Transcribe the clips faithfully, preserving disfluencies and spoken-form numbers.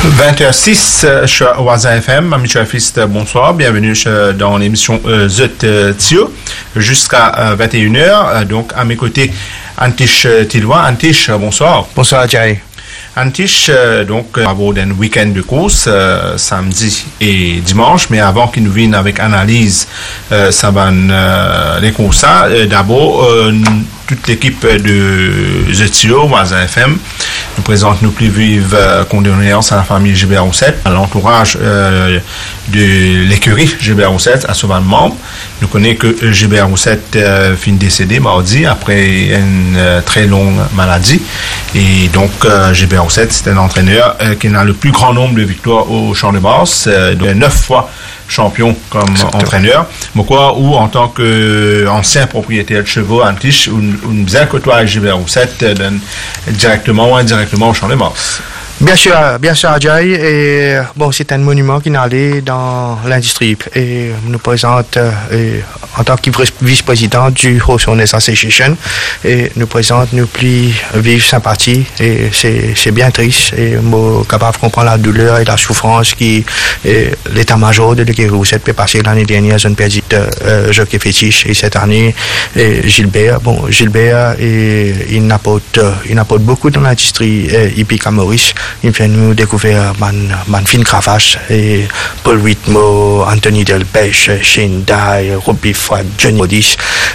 vingt heures six sur Waza F M. Michel Fist, bonsoir. Bienvenue dans l'émission euh, Zut euh, Tio jusqu'à euh, vingt et une heures. Donc, à mes côtés, Antish Tilwa. Antish, bonsoir. Bonsoir, Thierry. Antish, euh, donc, bravo d'un week-end de course, euh, samedi et dimanche. Mais avant qu'il nous vienne avec analyse, euh, ça va euh, les courses. Euh, d'abord, euh, toute l'équipe de Zetio, Waza F M, nous présente nos plus vives euh, condoléances à la famille Gilbert Roussette, à l'entourage euh, de l'écurie Gilbert Roussette, à Sauvage Membre. Nous connaissons que Gilbert Roussette euh, finit décédé mardi après une euh, très longue maladie. Et donc, euh, Gilbert Roussette, c'est un entraîneur euh, qui a le plus grand nombre de victoires au Champ de Mars, euh, donc neuf fois champion comme Exactement. entraîneur. Mais quoi, ou en tant qu'ancien propriétaire de chevaux, Antish, ou bien côtoie avec Gilbert Roussette euh, directement ou indirectement au Champ de Mars. Bien sûr, bien sûr, Adjaï. Et bon, c'est un monument qui est allé dans l'industrie et nous présente et, en tant que vice-président du Horse Association et nous présente nos plus vives sympathies et c'est, c'est bien triste et moi capable de comprendre la douleur et la souffrance qui et, l'état-major de l'écurie Roussette peut passer l'année dernière, je ne perdu euh, jockey fétiche et cette année et Gilbert. Bon, Gilbert et, il apporte il apporte beaucoup dans l'industrie hippique à Maurice. Il fait nous découvrir man, man fin cravache et Paul Whitmore, Anthony Delpech, Shane Dye, Robbie Fred, Johnny Modis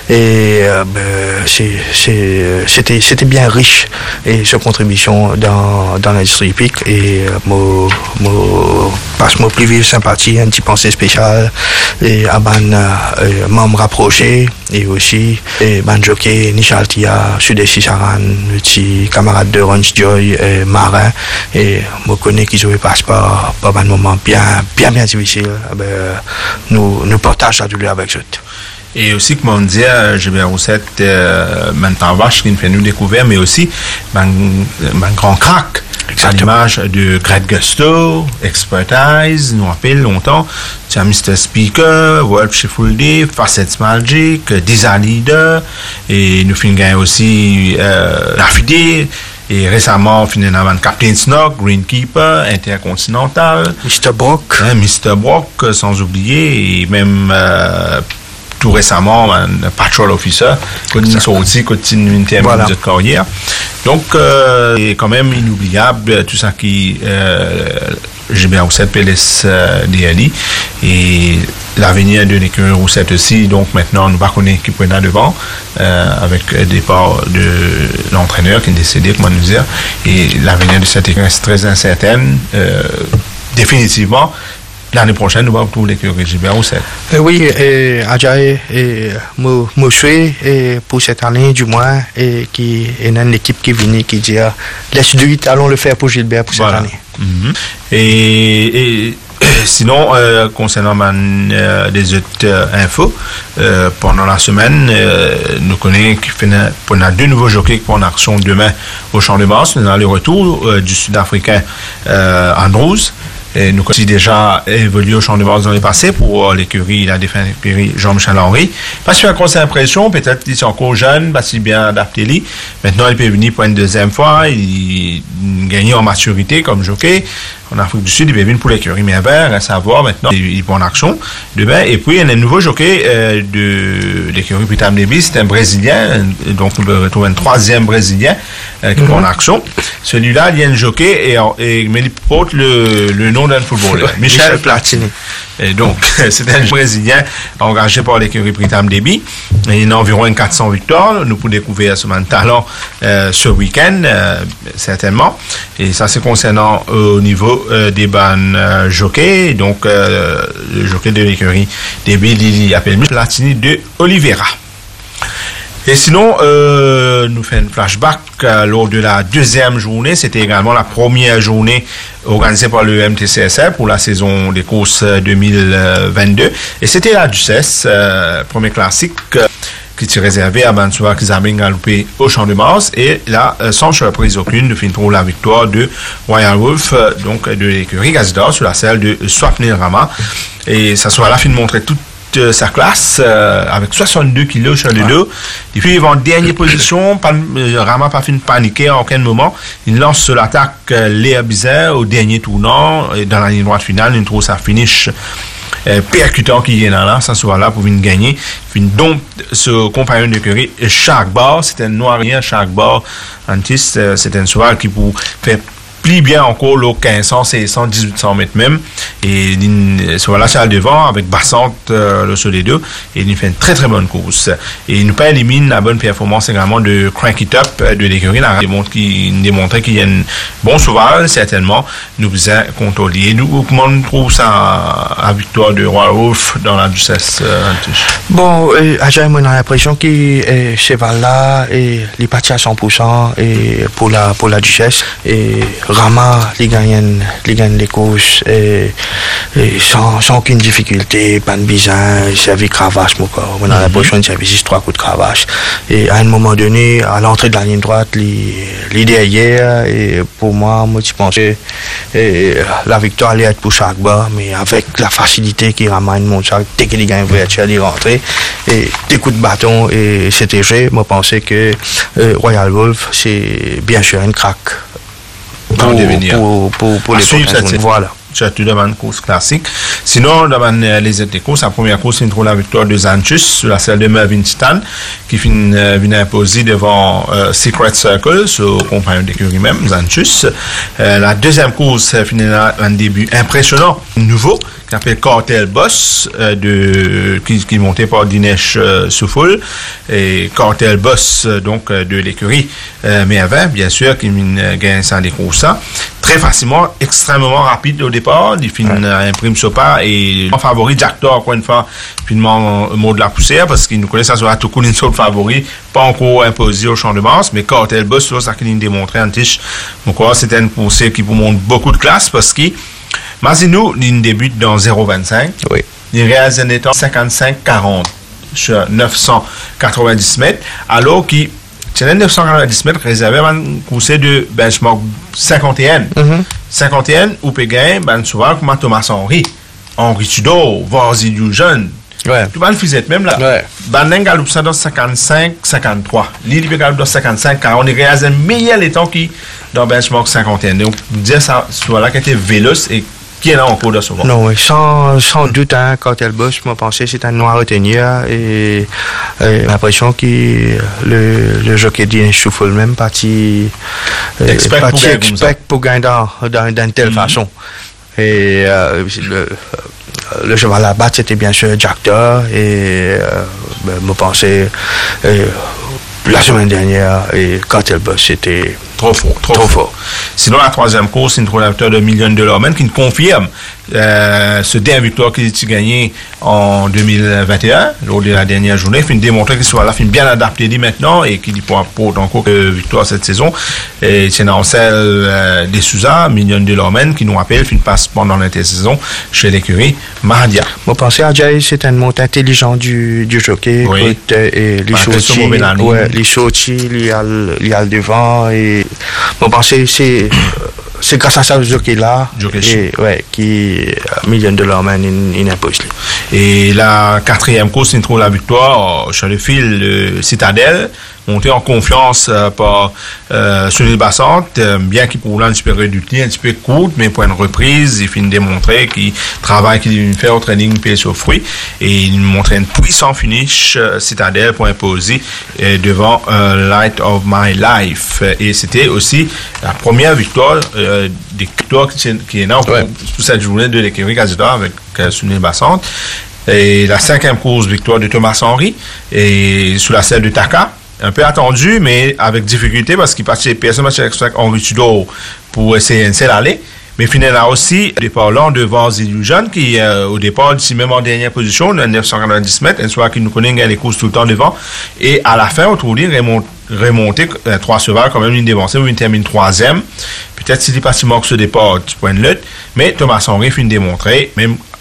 et euh, c'est, c'est, c'était, c'était bien riche et sa contribution dans, dans l'industrie hippique et moi, moi passe mon plus vive sympathie, un petit pensée spécial et à ban euh, membres rapprochés et aussi et ban jockey Nishal Tia, Sudesi Saran, petit camarade de Ronch Joy et Marin et moi connais qu'ils ont passé par, par un moment bien bien bien difficile. Ben, nous nous partageons la douleur avec eux. Et aussi, comme on dit, Gilbert Roussette, euh, maintenant vache qui nous fait nous découvrir, mais aussi un grand crack. À l'image de Greg Gusto, Expertise, nous rappelle longtemps, tu as mister Speaker, World Full Day, Facets Magic, Disa Leader, et nous finissons aussi euh, la Fidé. Et récemment, finalement, Captain Snock, Greenkeeper, Intercontinental, mister Brock, hein, mister Brock, sans oublier, et même euh, tout récemment, un Patrol Officer, qui sorti, continue une terminée de carrière. Donc, euh, c'est quand même inoubliable tout ça qui euh, Gilbert Roussette P L S euh, D L I et l'avenir de l'écurie Roussette aussi. Donc maintenant, nous ne connaissons qui prend devant euh, avec le départ de l'entraîneur qui est décédé, comment nous dire. Et l'avenir de cette écurie est très incertaine. Euh, définitivement, l'année prochaine, nous allons retrouver l'écurie Gilbert Roussette. Euh, oui, et Adjaï, et moi, moi je suis, et pour cette année du moins, et qui est une équipe qui vient qui dit laisse-lui, allons le faire pour Gilbert pour cette voilà. année. Mm-hmm. Et, et sinon, euh, concernant man, euh, des autres euh, infos, euh, pendant la semaine, euh, nous connaissons qu'on a deux nouveaux jockeys pour en action demain au Champ de Mars. Nous avons le retour euh, du Sud-Africain euh, Andrews. Et nous avons déjà évolué au Champ de Mars dans le passé pour l'écurie, la défunte écurie Jean-Michel Henry. Parce qu'il a une impression, peut-être qu'il est encore jeune, pas si bien adapté. Maintenant, il peut venir pour une deuxième fois, il, il gagne en maturité comme jockey. En Afrique du Sud, il peut venir pour l'écurie Mervert, à savoir maintenant, il est en action demain. Et puis, il y a un nouveau jockey euh, de l'écurie Pitam Debi, c'est un Brésilien, donc on peut retrouver un troisième Brésilien euh, qui est mm-hmm. en action. Celui-là, il y a un jockey et, et mais il porte le, le nom d'un footballeur, Michel, Michel Platini. Et donc, c'est un Brésilien engagé par l'écurie Pitam Debi. Il a environ quatre cents victoires. Nous pouvons découvrir ce talent euh, ce week-end, euh, certainement. Et ça, c'est concernant euh, au niveau Euh, des bannes euh, jockeys, donc euh, le jockey de l'écurie Debi Lili appelle Platini de Oliveira. Et sinon, euh, nous faisons un flashback euh, lors de la deuxième journée. C'était également la première journée organisée par le M T C S R pour la saison des courses deux mille vingt-deux. Et c'était la Ducesse, euh, premier classique. Euh, qui était réservé à Bansoua Kizabing Galoupé au Champ de Mars et là, euh, sans surprise aucune, nous finissons la victoire de Royal Wolf, euh, donc de l'écurie Gazdor sur la selle de Swapnil Rama et ça soit là fin de montrer toute euh, sa classe euh, avec soixante-deux kilos sur le ah. dos. Et puis, il va en dernière position, pas, euh, Rama pas fini de paniquer à aucun moment. Il lance sur l'attaque euh, Léa Bizet au dernier tournant, et dans la ligne droite finale, il trouve sa finish euh, percutant qui est là, ça soit là pour venir gagner. Puis, donc, ce compagnon d'écurie, chaque bar, c'était un noirien, chaque bar, antis, euh, c'était un soir qui pour faire plie bien encore le quinze cents, seize cents, dix-huit cents mètres même. Et il se voilà sur le devant avec Bassante euh, le sur les deux. Et il fait une très très bonne course. Et il nous pas élimine la bonne performance également de Crank It Up de l'écurie. Il démontre qu'il démontrait qu'il y a un bon sauvage, certainement. Nous faisons contrôler. Nous, comment on trouve ça à, à victoire de Royal Wolf dans la Duchesse euh, Bon, euh, Ajaï, on a l'impression que euh, cheval là, il est parti à cent pour cent et pour la, pour la Duchesse. Et Rama, il gagne, il gagne les courses et, et sans, sans aucune difficulté, pas de bizarre, il servi cravache, mon corps. On a l'impression qu'il servi juste trois coups de cravache. Et à un moment donné, à l'entrée de la ligne droite, il est derrière. Et pour moi, moi, je pensais que la victoire allait être pour chaque bas, mais avec la facilité qu'il ramène mon sac, dès qu'il gagne une voiture, il est rentré. Et des coups de bâton, et c'était vrai. Moi, je pensais que euh, Royal Wolf, c'est bien sûr une craque. Pour, pour, pour, pour les prochaines voilà. Tu demandes une course classique. Sinon, dans les autres courses, la première course, il trouve la victoire de Zanchus sur la selle de Mervyn Titan, qui vient, vient imposer devant euh, Secret Circle, son compagnon d'écurie même, Zanchus. Euh, la deuxième course finit un début impressionnant, nouveau, qui s'appelle Cartel Boss, euh, de, qui, qui est monté par Dinesh euh, Soufoul, et Cartel Boss, euh, donc, euh, de l'écurie euh, Mervyn, bien sûr, qui vient gagner sans des courses. Très facilement, extrêmement rapide au départ. Il finit, ouais. imprime ce pas et mon favori, Jack Thor, encore une fois, finalement, mot de la poussière parce qu'il nous connaît, ça sera tout une seule favori, pas encore imposé au champ de masse, mais Cartel Boss, c'est ça qu'il a démontré en tiche. Donc, c'était une poussée qui vous montre beaucoup de classe parce que Mazinou, il débute dans zéro virgule vingt-cinq. Oui. Il réalise un état cinquante-cinq quarante sur neuf cent quatre-vingt-dix mètres, alors qu'il c'est neuf cent quatre-vingt-dix mètres réservé à une course de benchmark cinquante et un. Mm-hmm. cinquante et un, ou peut gagner, ben, souvent, comme Thomas Henry, Henri Tudor, Varzi du jeune. Ouais. Tu vas le faire même là. Ouais. Ben, on galoupe ça dans cinquante-cinq cinquante-trois. L'île peut galoupe dans cinquante-cinq car on est réalisé meilleur les temps qui dans benchmark cinquante et un. Donc, dire ça, soit là qui était véloce et qui est là en cours de souvent. Non, oui, sans, sans doute, hein, quand elle bosse, moi, pensais que c'était un noir retenir et, et l'impression que le, le jockey dit Choufol même parti, euh, expect parti pour expect pour gagner dans, dans, dans telle mm-hmm. façon. Et euh, le, le cheval à battre, c'était bien sûr Jack Thor et euh, ben, moi, pensais euh, la semaine dernière et quand elle bosse, c'était trop fort, trop, trop fort. fort. Sinon, la troisième course, c'est une troisième victoire de millions de dollars, même qui nous confirme euh, ce dernier victoire qu'il a gagné en deux mille vingt et un, lors de la dernière journée. Il a démontré qu'il soit là, il bien adapté dit maintenant et qu'il pourra pour encore que victoire cette saison. Et c'est dans celle euh, des Souza, millions de dollars, qui nous rappelle qu'il passe pendant l'intersaison chez l'écurie Mahadia. Moi, pensez à Jay, c'est un mot intelligent du, du jockey. Oui. Écoute, et les Sochi, ouais, les Sochi, il y a le devant et bon, pensez, c'est c'est grâce à ça, ce jockey-là, et, ouais, qui a million de dollars, il impose. Et la quatrième course, il trouve la victoire sur le fil de Citadel, monté en confiance euh, par euh, Sunil Bassante, euh, bien qu'il pour un petit peu réduit, un petit peu court, mais pour une reprise, il finit de démontrer qu'il travaille, qu'il fait au training, paye sur fruits, et il montrait un puissant finish euh, Citadel pour imposer euh, devant euh, Light of My Life. Et c'était aussi la première victoire euh, des victoires qui, qui est là pour, ouais. pour cette journée de l'écurie Casita avec euh, Sunil Bassante. Et la cinquième course, victoire de Thomas Henry, et sous la selle de Taka. Un peu attendu, mais avec difficulté parce qu'il participait personne avec Henri Tudor pour essayer de l'aller. Mais finalement aussi, départ lent de Varzi Illusion qui, euh, au départ, ici même en dernière position, de neuf cent quatre-vingt-dix mètres, un soir qui nous connaît, les courses tout le temps devant. Et à la fin, autour de lui, remonter, remonter euh, trois chevaux, quand même, une dévancée, où il termine troisième. Peut-être s'il est pas si mort que ce départ, tu point de lutte. Mais Thomas Henry finit de démontrer, même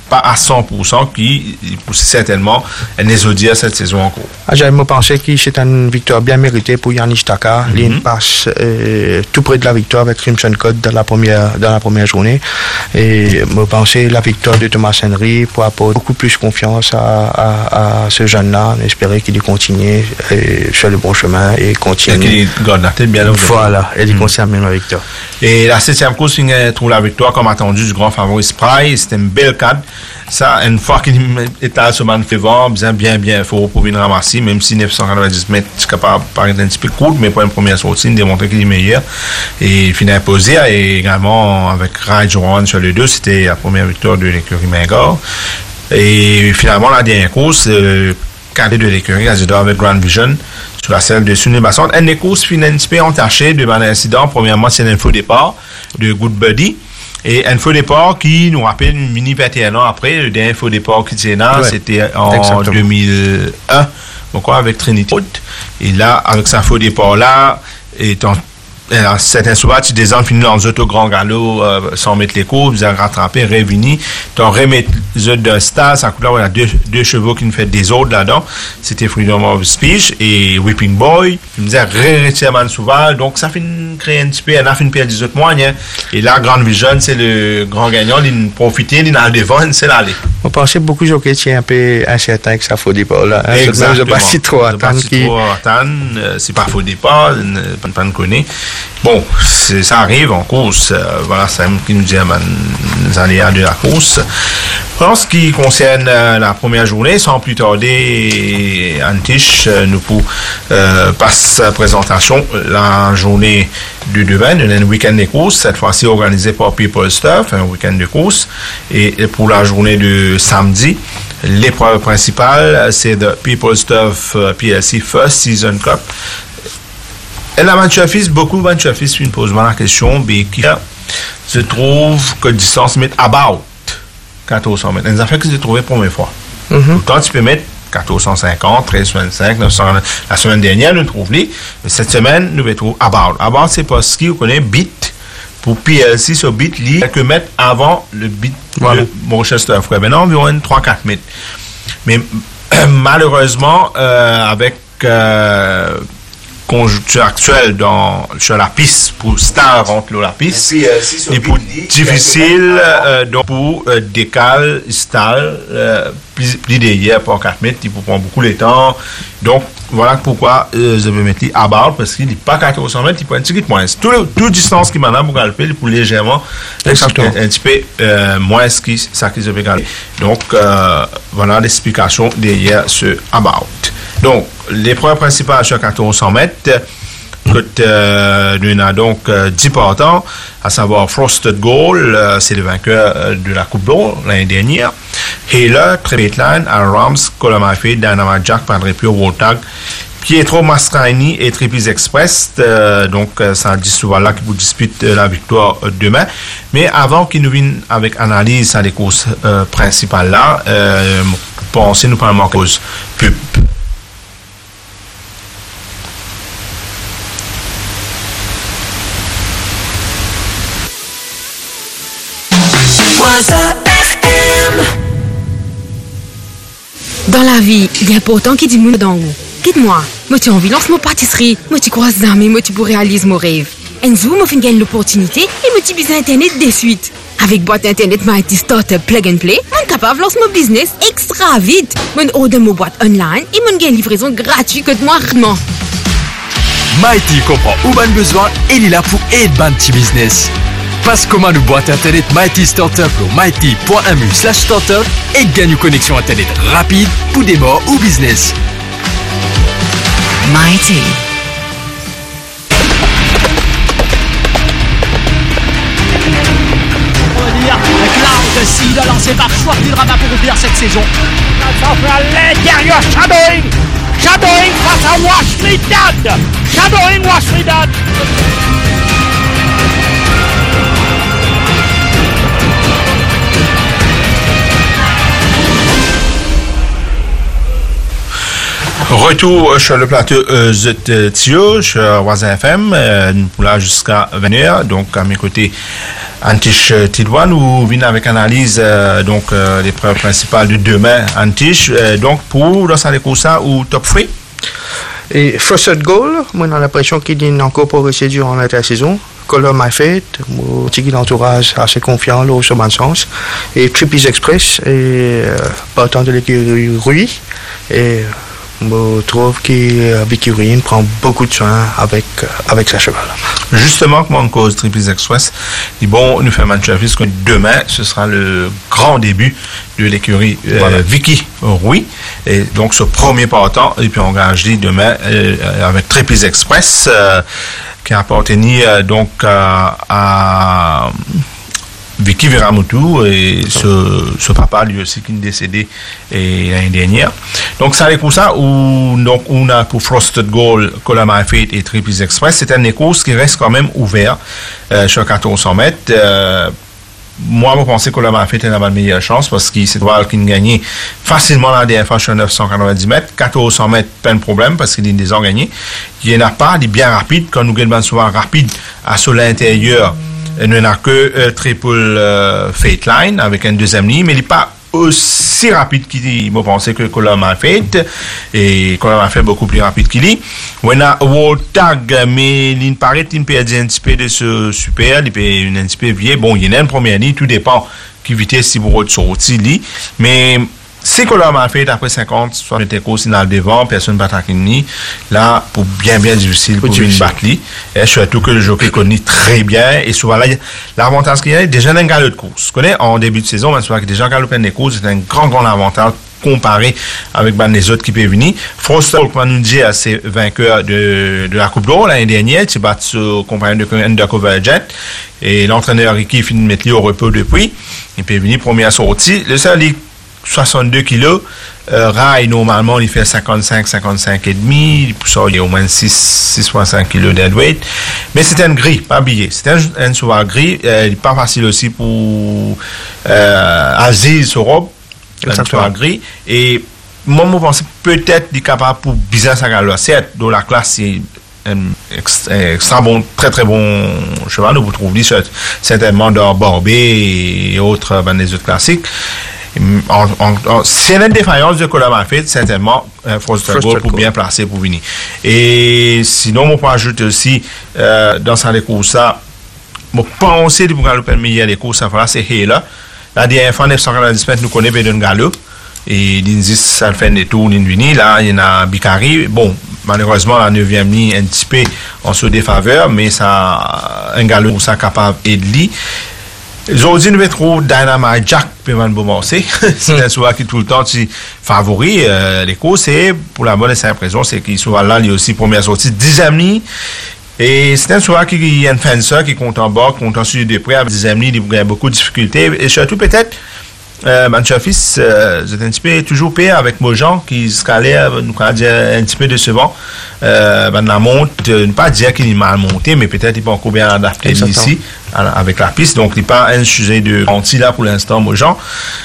pas à cent pour cent qui certainement les audières cette saison en cours. J'ai pensé que c'est une victoire bien méritée pour Yannis Taka. Mm-hmm. Il passe euh, tout près de la victoire avec Crimson Code dans la première, dans la première journée. Et je pensais la victoire de Thomas Henry pour apporter beaucoup plus confiance à, à, à ce jeune-là. J'espérais qu'il continue euh, sur le bon chemin et continue. Et qu'il garde la tête bien ouverte. Voilà, et il mm-hmm. conserve même la victoire. Et la septième course, il trouve la victoire comme attendu du grand favori Spry. C'était une belle cadre. Ça, une fois qu'il est à ce moment fait voir, bien, bien, bien fort pour venir ramasser, même si neuf cent quatre-vingt-dix mètres, c'est capable de paraître un petit peu court, mais pour une première sortie, il démontre qu'il est meilleur. Et il finit imposé, et également avec Ride One sur les deux, c'était la première victoire de l'écurie Mingor. Et finalement, la dernière course, euh, cadet de l'écurie, Azidor avec Grand Vision, sur la selle de Sunny Basson. Et les courses finissent un petit peu entachées de un incident. Premièrement, c'est l'info départ de Good Buddy. Et un faux départ qui nous rappelle une mini vingt et un ans après, le dernier faux départ qui était là, ouais, c'était en exactement. deux mille un, donc avec Trinity. Et là, avec sa faux départ là, étant certains souvent, tu des ans finis dans un auto grand galop euh, sans mettre les coups, vous avez rattrapé, révini, t'en remettre les autres d'un stade, ça coûte là, on a deux, deux chevaux qui nous fait des autres là-dedans, c'était Freedom of Speech et Whipping Boy, il me disait réellement souvent, donc ça fait créer un petit peu, on a fait une paire des autres moyens, et là, Grand Vision, c'est le grand gagnant, il profite, il a le devant, c'est l'aller. On pensait beaucoup de jockeys qui est un peu incertain que ça faut départ là. Hein? Exactement. Je ne sais pas si trop attendre. Qui... Euh, c'est pas faux départ, pas, pas ne connaît. Bon, ça arrive en course. Euh, voilà, c'est un qui nous dit les aléas de la course. En ce qui concerne euh, la première journée, sans plus tarder, Antich euh, nous pour euh, passe présentation la journée du demain, un week-end de course, cette fois-ci organisé par People Stuff, un week-end de course. Et pour la journée de samedi, l'épreuve principale, c'est de People Stuff P L C First Season Cup. Et la Manchafis, beaucoup de Manchafis me posent la question, mais qui se trouve que distance met about quatorze cents mètres. Les affaires que j'ai trouvées pour la première fois. Mm-hmm. Pourtant, tu peux mettre quatorze cent cinquante, treize cent vingt-cinq, neuf cents. La semaine dernière, nous trouvons les. Cette semaine, nous trouvons about. About, c'est parce qu'il connaît bit. Pour P L C, ce bit, li, quelques mètres avant le bit voilà. de Rochester Frère. Maintenant, environ trois à quatre mètres. Mais malheureusement, euh, avec euh, conjoncture actuelle dans, sur la piste, pour Star entre la piste, et, euh, si et pour difficile euh, donc pour euh, décal, stall, euh, plus, plus d'hier pour quatre mètres, il faut prendre beaucoup de temps. Donc, voilà pourquoi euh, je vais mettre à barre, parce qu'il n'est pas quatorze cents mètres, il prend un petit peu moins. Toute tout distance qui m'en a pour galoper, pour légèrement, un, un petit peu euh, moins que ça qui se fait galoper. Donc, euh, voilà l'explication derrière ce about. Donc, l'épreuve principale sur quatorze cents mètres, euh, nous avons donc euh, dix partants, à savoir Frosted Gold, euh, c'est le vainqueur euh, de la Coupe d'Or l'année dernière. Taylor, Trepetline, Rams, Colomafé, Dynamite Jack, Padre Pio, Woltag, Pietro Mastroianni et Tripis Express. Euh, donc, euh, ça dit souvent là qui vous dispute euh, la victoire euh, demain. Mais avant qu'il nous vienne avec analyse sur les courses euh, principales là, euh, pensez nous parler en cause pub. Dans la vie, il est important qu'il y ait des gens dans vous. Quitte-moi, moi tu envie de lancer ma pâtisserie, moi tu croises d'amis, moi tu pour réaliser mon rêve. Enzo m'a fait gagner l'opportunité et moi tu besoin internet de suite. Avec boîte internet Mighty Startup Plug and Play, je suis capable de lancer mon business extra vite. Je order ma boîte online et je gagne livraison gratuite que moi vraiment. Mighty comprend où ben besoin et il est là pour aider ban petit business. Passe commande boîte internet Mighty Startup au mighty point m u slash startup et gagne une connexion internet rapide pour démarrer ou business. Mighty. On va dire Cloud Seed lancé par Schwartz-Drama pour ouvrir cette saison. Ça fait à l'intérieur Shadowing. Shadowing face à Washley Dad. Shadowing Washley Dad. Retour sur le plateau euh, de Tio, sur Waza F M, euh, nous pour là jusqu'à vingt heures. Donc, à mes côtés, Antish Tidouane, nous venons avec analyse euh, donc euh, les preuves principales de demain. Antish, euh, donc pour dans ça ça ou top trois. Et first goal, moi j'ai l'impression qu'il y a encore progressé durant l'intersaison. Color My Fate, mon petit entourage assez confiant là, au bon sens. Et Trippies Express, et euh, partant de l'écurie Rui. Et je trouve que Vicky Ruin prend beaucoup de soin avec, avec sa cheval. Justement, comme on cause Trippies Express, dit bon, nous faisons Manchester que demain, ce sera le grand début de l'écurie euh, voilà. Vicky Rui. Et donc, ce premier partant, et puis on engage demain euh, avec Trippies Express, euh, qui a appartenu euh, donc euh, à Vicky Viramutu et ce, ce papa lui aussi qui est décédé l'année dernière. Donc ça les courses où donc on a pour Frosted Goal, Colama Fate et Trippies Express, c'est une course qui reste quand même ouvert euh, sur quatorze cents mètres. Euh, moi, je pense que Colama Fate a la meilleure chance parce qu'il s'est droit qu'il gagne facilement la dernière fois sur neuf cent quatre-vingt-dix mètres. quatorze cents mètres, pas de problème parce qu'il est déjà gagné. Il n'y en a pas, il est bien rapide. Quand nous gagnons souvent rapide à sur l'intérieur, il n'y a que euh, triple euh, Fate Line avec un deuxième ligne, mais il n'est pas aussi rapide qu'il m'a pensé que Colama Fate. Et Colama Fate beaucoup plus rapide qu'il est. On a World Tag, mais il paraît qu'il peut un petit peu de ce super, il peut un petit peu vieux. Bon, il y a une première ligne, tout dépend qui vitesse si vous sortez, mais si Colama Fate après cinquante, soit le course dans le devant, personne ne bat ni là, pour bien, bien difficile pour une battre. Et surtout que le jockey connaît très bien. Et souvent là, l'avantage qu'il y a, déjà un galop de course. Vous connaissez, en début de saison, on voit que déjà galopé des courses, c'est un grand, grand avantage comparé avec ben, les autres qui peuvent venir. Frost, comme nous dit, c'est vainqueur de, de la Coupe d'Or l'année dernière, il s'est battu sur compagnon de Undercover Jet. Et l'entraîneur Ricky finit de mettre lui au repos depuis. Il peut venir première sortie. Le seul, il soixante-deux kilos. Euh, Rail, normalement, il fait cinquante-cinq, cinquante-cinq et demi. Pour ça, il y a au moins six, six virgule cinq kilos deadweight. Mais c'est un gris, pas billet. C'est un, un souvent gris. Euh, il n'est pas facile aussi pour euh, Aziz Sorob. Un souvent gris. Et moi, je pense peut-être qu'il est capable pour business à galop. Certes, dans la classe, c'est un extra bon, très très bon cheval. Vous trouvez certainement dans Borbé et autres, ben, les autres classiques. En, en, en, c'est une défaillance de Colama Fate, certainement, euh, Frost Goal pour bien placer pour venir. Et sinon, on peut ajouter aussi, euh, dans sa course, ça, je pense que pour galoper le meilleur des courses, c'est Hela. La dernière fois, neuf cent quatre-vingt-dix mètres, nous connaissons bien galop. Et l'Inzis, ça fait des tours, l'Invini. Là, il y en a Bicari. Bon, malheureusement, la neuvième ligne, un petit peu en se défaveur, mais ça, un galop, ça capable d'aider. Aujourd'hui, nous mettons Dynamite Jack pour Van Beaumancé. C'est un souvent qui tout le temps tu favoris euh, les courses. Et pour la bonne et simple raison, c'est qu'il souvent là, il y a aussi première sortie, dixième ligne. Et c'est un souvent qui y a un fencer qui compte en bas, compte en sur des près, avec dixième ligne, il y a beaucoup de difficultés. Et surtout, peut-être, euh, Manchafis, euh, c'est un petit peu toujours pire avec Mojan qui se calait, nous allons dire un petit peu décevant. Euh, ben, la monte, ne pas dire qu'il est mal monté, mais peut-être qu'il peut encore bien adapter ici avec la piste. Donc, il n'est pas un sujet de anti là pour l'instant, Mojan.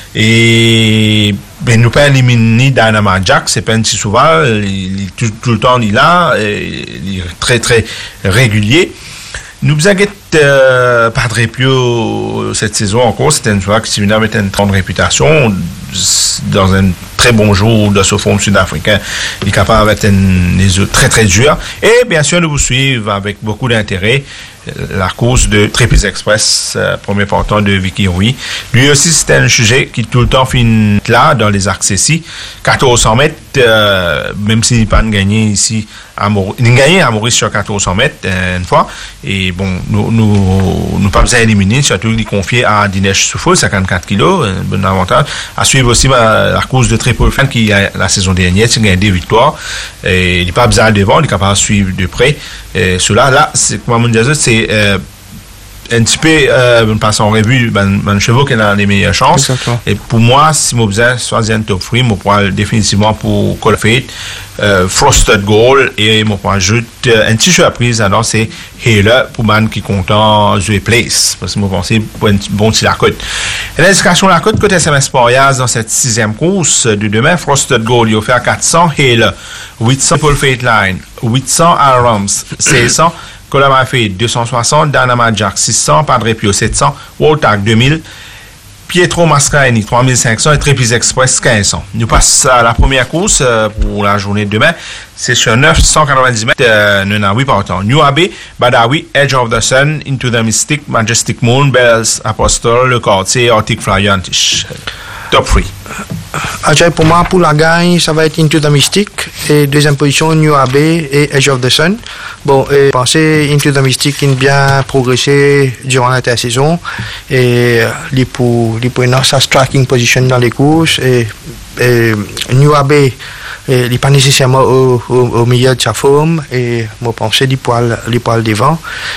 Et ben, nous pas éliminer Dynamite Jack, c'est pas un petit souvent, il est tout, tout le temps il est là, il est très très régulier. Nous avons euh, pas très plus cette saison encore, c'était une fois que Sivina avait une grande réputation dans un très bon jour de ce forum sud-africain, il est capable d'être des œufs très très durs. Et bien sûr, nous vous suivons avec beaucoup d'intérêt la course de Trippies Express, euh, premier portant de Vicky Rui. Lui aussi, c'était un sujet qui tout le temps finit là, dans les axes ici. quatorze cents mètres, euh, même s'il n'a pas gagné ici, à Maurice, il a gagné à Maurice sur quatorze cents mètres euh, une fois. Et bon, nous nous, nous pas besoin d'éliminer, surtout il est confié à Dinesh Soufoul, cinquante-quatre kilos, un bon avantage. À suivre aussi bah, la course de Triple Fan qui, la saison dernière, il a gagné deux victoires. Et il n'est pas besoin devant, il est capable de suivre de près. Et cela, là, c'est, comme on dit, c'est euh, un petit peu, euh, passant en revue, ben, ben, chevaux qui a les meilleures chances. Exactement. Et pour moi, si je besoin choisir un top three, je pourrais définitivement pour Call of Fate, euh, Frosted Goal, et je pourrais ajouter un petit surprise, alors c'est Hela pour man qui content jouer place. Parce que je pense pour un bon petit la côte. L'indication la côte, côté S M S Porias dans cette sixième course de demain, Frosted Goal, il a offert quatre cents, Hela huit cents Paul Fate Line, huit cents Arams, seize cents Colama Fate, deux cent soixante Dynama Jack, six cents Padre Pio, sept cents Woltac, deux mille Pietro Mascarini, trois mille cinq cents et Trépis Express, quinze cents. Nous passons à la première course euh, pour la journée de demain. C'est sur neuf cent quatre-vingt-dix mètres. Euh, nous avons huit partants. New Abbey, Badawi, Edge of the Sun, Into the Mystic, Majestic Moon, Bells, Apostle, Le Quartier, Arctic Flyer, Antiche. Top three. Ajay, pour moi, pour la gagne, ça va être Into the Mystic. Et deuxième position, New Abbey et Edge of the Sun. Bon, et pensez, Into the Mystic, il a bien progressé durant l'intersaison. Et il pour, il pour une sa striking position dans les courses. Et, et New Abbey, il n'est pas nécessairement au, au, au milieu de sa forme. Et moi, je pense qu'il est poils devant.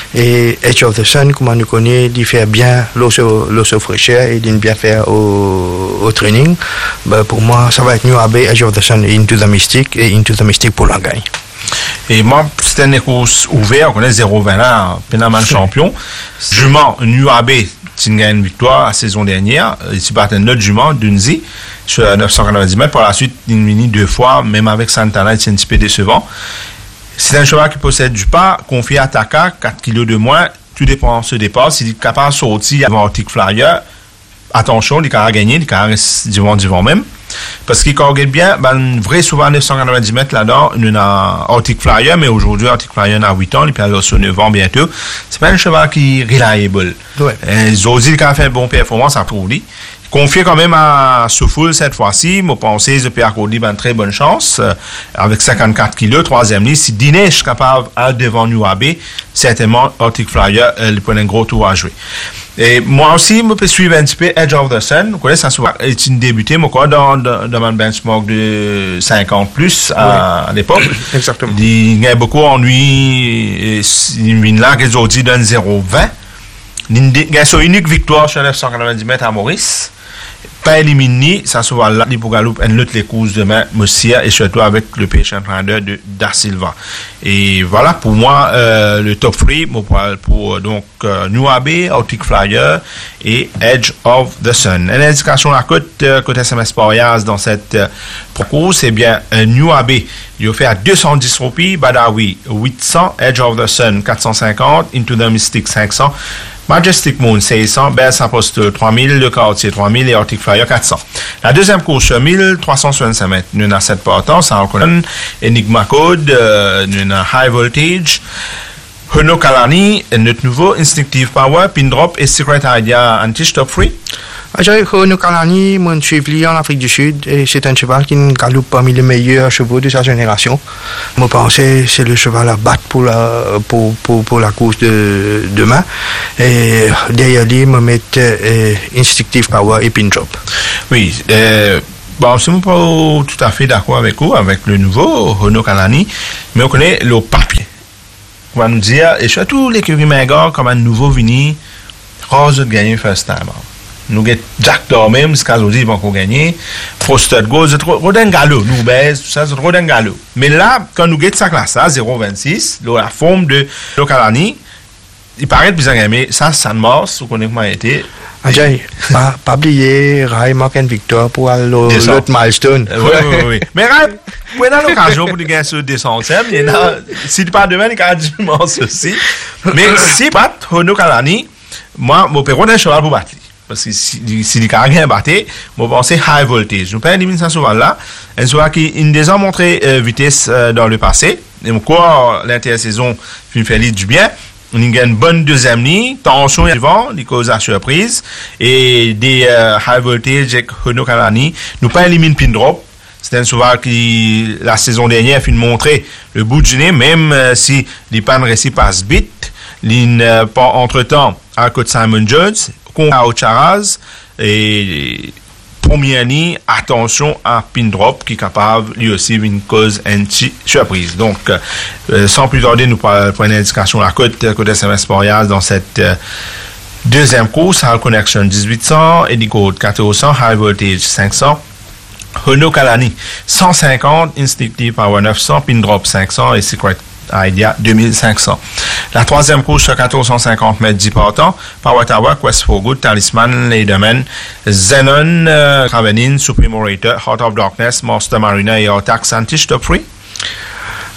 Et Edge of the Sun, comme on nous connaît, il fait bien l'osso fraîcheur et il bien faire au, au training. Ben, pour moi, ça va être New Abbey, Edge of the Sun, Into the Mystic et Into the Mystic pour la gagne. Et moi, c'était une course ouverte, on connaît zéro vingt là, Penaman champion. Jument, New Abbey, tu as une victoire la saison dernière. Ici, battu un autre jument, Dunzi, sur neuf cent quatre-vingt-dix mètres. Par la suite, il mini deux fois, même avec Santana, c'est un petit peu décevant. C'est un cheval qui possède du pas, confié à Taka, quatre kilos de moins. Tout dépend de ce départ. S'il est capable de sortir avant Arctic Flyer, attention, il est capable de gagner, il est capable de du vent du vent même. Parce qu'il regarde bien, ben, vrai souvent neuf cent quatre-vingt-dix mètres là-dedans, il y a Arctic Flyer, mais aujourd'hui, Arctic Flyer a huit ans, il peut aller sur neuf ans bientôt. C'est pas un cheval qui est reliable. Ouais. Zozi, il a fait une bonne performance, à prouve. Confié quand même à Soufoul cette fois-ci, moi pensais que Pierre Cody a une très bonne chance, euh, avec cinquante-quatre kilos, troisième ligne. Si Dinesh est capable à devant New Abbey, certainement Arctic Flyer, euh, il prend un gros tour à jouer. Et moi aussi, je peux suivre un petit peu Edge of the Sun. Vous connaissez, ça souvent, est une débutée, moi, quoi, dans, dans, dans mon benchmark de cinquante plus à, oui. à l'époque. Exactement. Il y a beaucoup d'ennuis, il vient là, qu'ils ont dit d'un zéro vingt. Il y a son unique victoire sur neuf cent quatre-vingt-dix mètres à Maurice. Pas éliminé, ça se voit là, pour Galoup, une autre les courses demain, Moussia, et surtout avec le patient trainer de Da Silva. Et voilà, pour moi, euh, le top three, pour, pour donc, euh, New Abbey, Arctic Flyer et Edge of the Sun. Une indication à côté, euh, côté S M S Porias dans cette euh, course, c'est bien, euh, New Abbey, il a fait à deux cent dix roupies, Badawi, huit cents, Edge of the Sun, quatre cent cinquante, Into the Mystic, cinq cents, Majestic Moon, seize cents, Bells Apostle, trois mille, Le Quartier, trois mille et Arctic Flyer, quatre cents. La deuxième course, mille trois cent soixante-cinq mètres. Nous avons sept partants, ça reconnaît Enigma Code, euh, nous avons High Voltage, Renault Kalani, notre nouveau Instinctive Power, Pin Drop et Secret Idea Antiche Top three. Ajay, Renault Kalani, mon suivi en Afrique du Sud, et c'est un cheval qui galope parmi les meilleurs chevaux de sa génération. Moi, je pense que c'est le cheval à battre pour la, pour, pour, pour la course de demain. Et derrière lui, je vais mettre euh, Instinctive Power et Pin Drop. Oui, euh, bon, je ne suis pas tout à fait d'accord avec vous, avec le nouveau Renault Kalani, mais on connaît le papier. On va nous dire, et surtout l'écurie Mingor, comme un nouveau vini, rose de gagner first time. Nous avons Jack Dor même, ce cas-là, ils vont gagner. Frosted Gold, c'est trop d'un galop. Nous baise, tout ça, c'est trop d'un galop. Mais là, quand nous avons ça classe, zéro virgule vingt-six, la forme de Lokalani, il paraît plus un mais ça, ça ne morse, vous connaissez comment il était. Ajay, pas, pas oublier, Rai marque une victoire pour l'autre milestone. Oui, oui, oui. Mais Rai, vous avez l'occasion pour gagner ce descente. Si tu parles demain, il y a du morse aussi. Mais si pas Renault Kalani, moi, je peux prendre un cheval pour battre. Parce que si il n'y a rien battu, je pense high voltage. Je ne peux pas éliminer ça souvent là. Un cheval qui a déjà montré euh, vitesse euh, dans le passé. Et encore, l'intersaison fait du bien. On a une bonne deuxième ligne, tension devant, les causes à surprise. Et des euh, high voltage avec Renault Kalani. Nous pas éliminer Pin Drop. C'est un cheval qui, la saison dernière, a fait montrer le bout du nez, même euh, si les pannes récits passent vite. Il euh, entre-temps à côté de Simon Jones. À Ocharaz et première ligne, attention à Pin Drop qui est capable lui aussi d'une cause anti-surprise. Donc, euh, sans plus tarder, nous prenons une indication à côté côté S M S Porias dans cette euh, deuxième course, High Connection dix-huit cents, Eddie Code quatorze cents, High Voltage cinq cents, Renault Kalani cent cinquante, Instinctive Power neuf cents, Pin Drop cinq cents et Secret Idea deux mille cinq cents. La troisième course sur quatorze cent cinquante mètres dix partants, Power Tower, Quest for Good, Talisman, Leaderman, Zenon, uh, Travenin, Supreme Orator, Heart of Darkness, Monster Marina et Attack Santish Top three.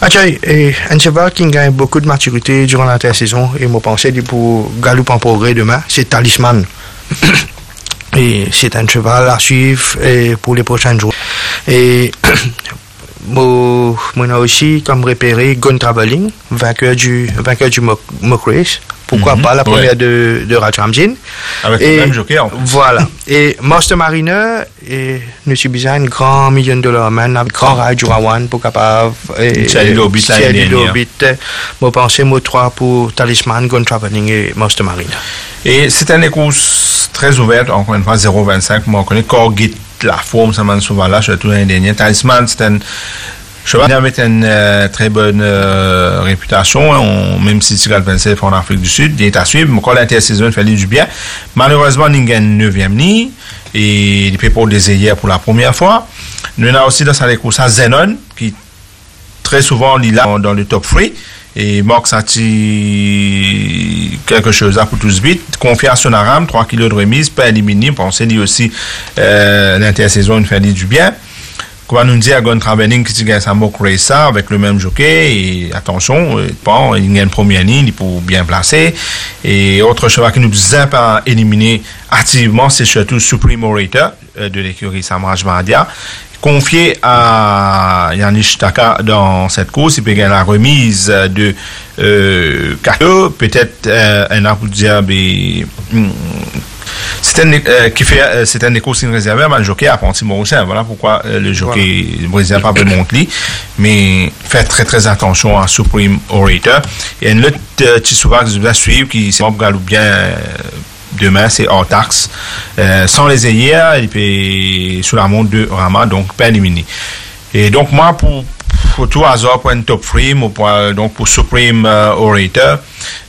Ajay est un cheval qui gagne beaucoup de maturité durant l'intersaison et moi pensais pour Galop en progrès demain, c'est Talisman. Et c'est un cheval à suivre et pour les prochains jours. Et moi, on a aussi comme repéré Gun Traveling, vainqueur du, vainqueur du Mock Race. Pourquoi mm-hmm, pas la première ouais. de, de Rajramjin. Avec et, le même jockey en plus. Voilà. Et Master Mariner et nous bizarre un grand million de dollars man, un grand ride du Rawan pour capable. C'est à l'Obit c'est à l'Obit. Moi pensais moi trois pour Talisman, Gun Traveling et Master Mariner. Et c'est une course très ouverte, encore une fois zéro vingt cinq. Moi on connaît Corgit, la forme, ça m'a souvent là, surtout l'année dernière. Talisman, c'est un cheval avec une euh, très bonne euh, réputation, on, même si Tigal Pensef en Afrique du Sud, il est à suivre, mais quand l'intersaison fait du bien. Malheureusement, il a une neuvième ligne, et il peut pour des hier pour la première fois. Nous avons aussi dans sa course à Zenon, qui très souvent il est là dans le top trois, et Marc Sati quelque chose à pour tous vite. Confié à son aram, trois kilos de remise, pas éliminé, pensez lui aussi euh, l'intersaison fait du bien. Comment nous dire à Gun Traveling qui gagne sa Mock Race avec le même jockey et attention, bon, il gagne une première ligne pour bien placer et autre cheval qui nous a pas éliminé activement c'est surtout Supreme Orator euh, de l'écurie Samraj Mahadia confié à Yannick Taka dans cette course, il peut gagner la remise de euh, Kato, peut-être euh, un arbre diable c'est un euh, qui fait euh, c'est un course réservé à un jockey à Ponty-Morocin. Voilà pourquoi euh, le jockey voilà. brésilien pas bien monté, mais fait très très attention à Supreme Orator. Et un autre petit souvent que je dois suivre qui c'est galop bien euh, demain, c'est Ortax. Euh, sans les ailleurs, il peut sous la montre de Rama, donc pas éliminé. Et donc moi pour pour tout hasard pour un top frame pour donc pour Supreme euh, Orator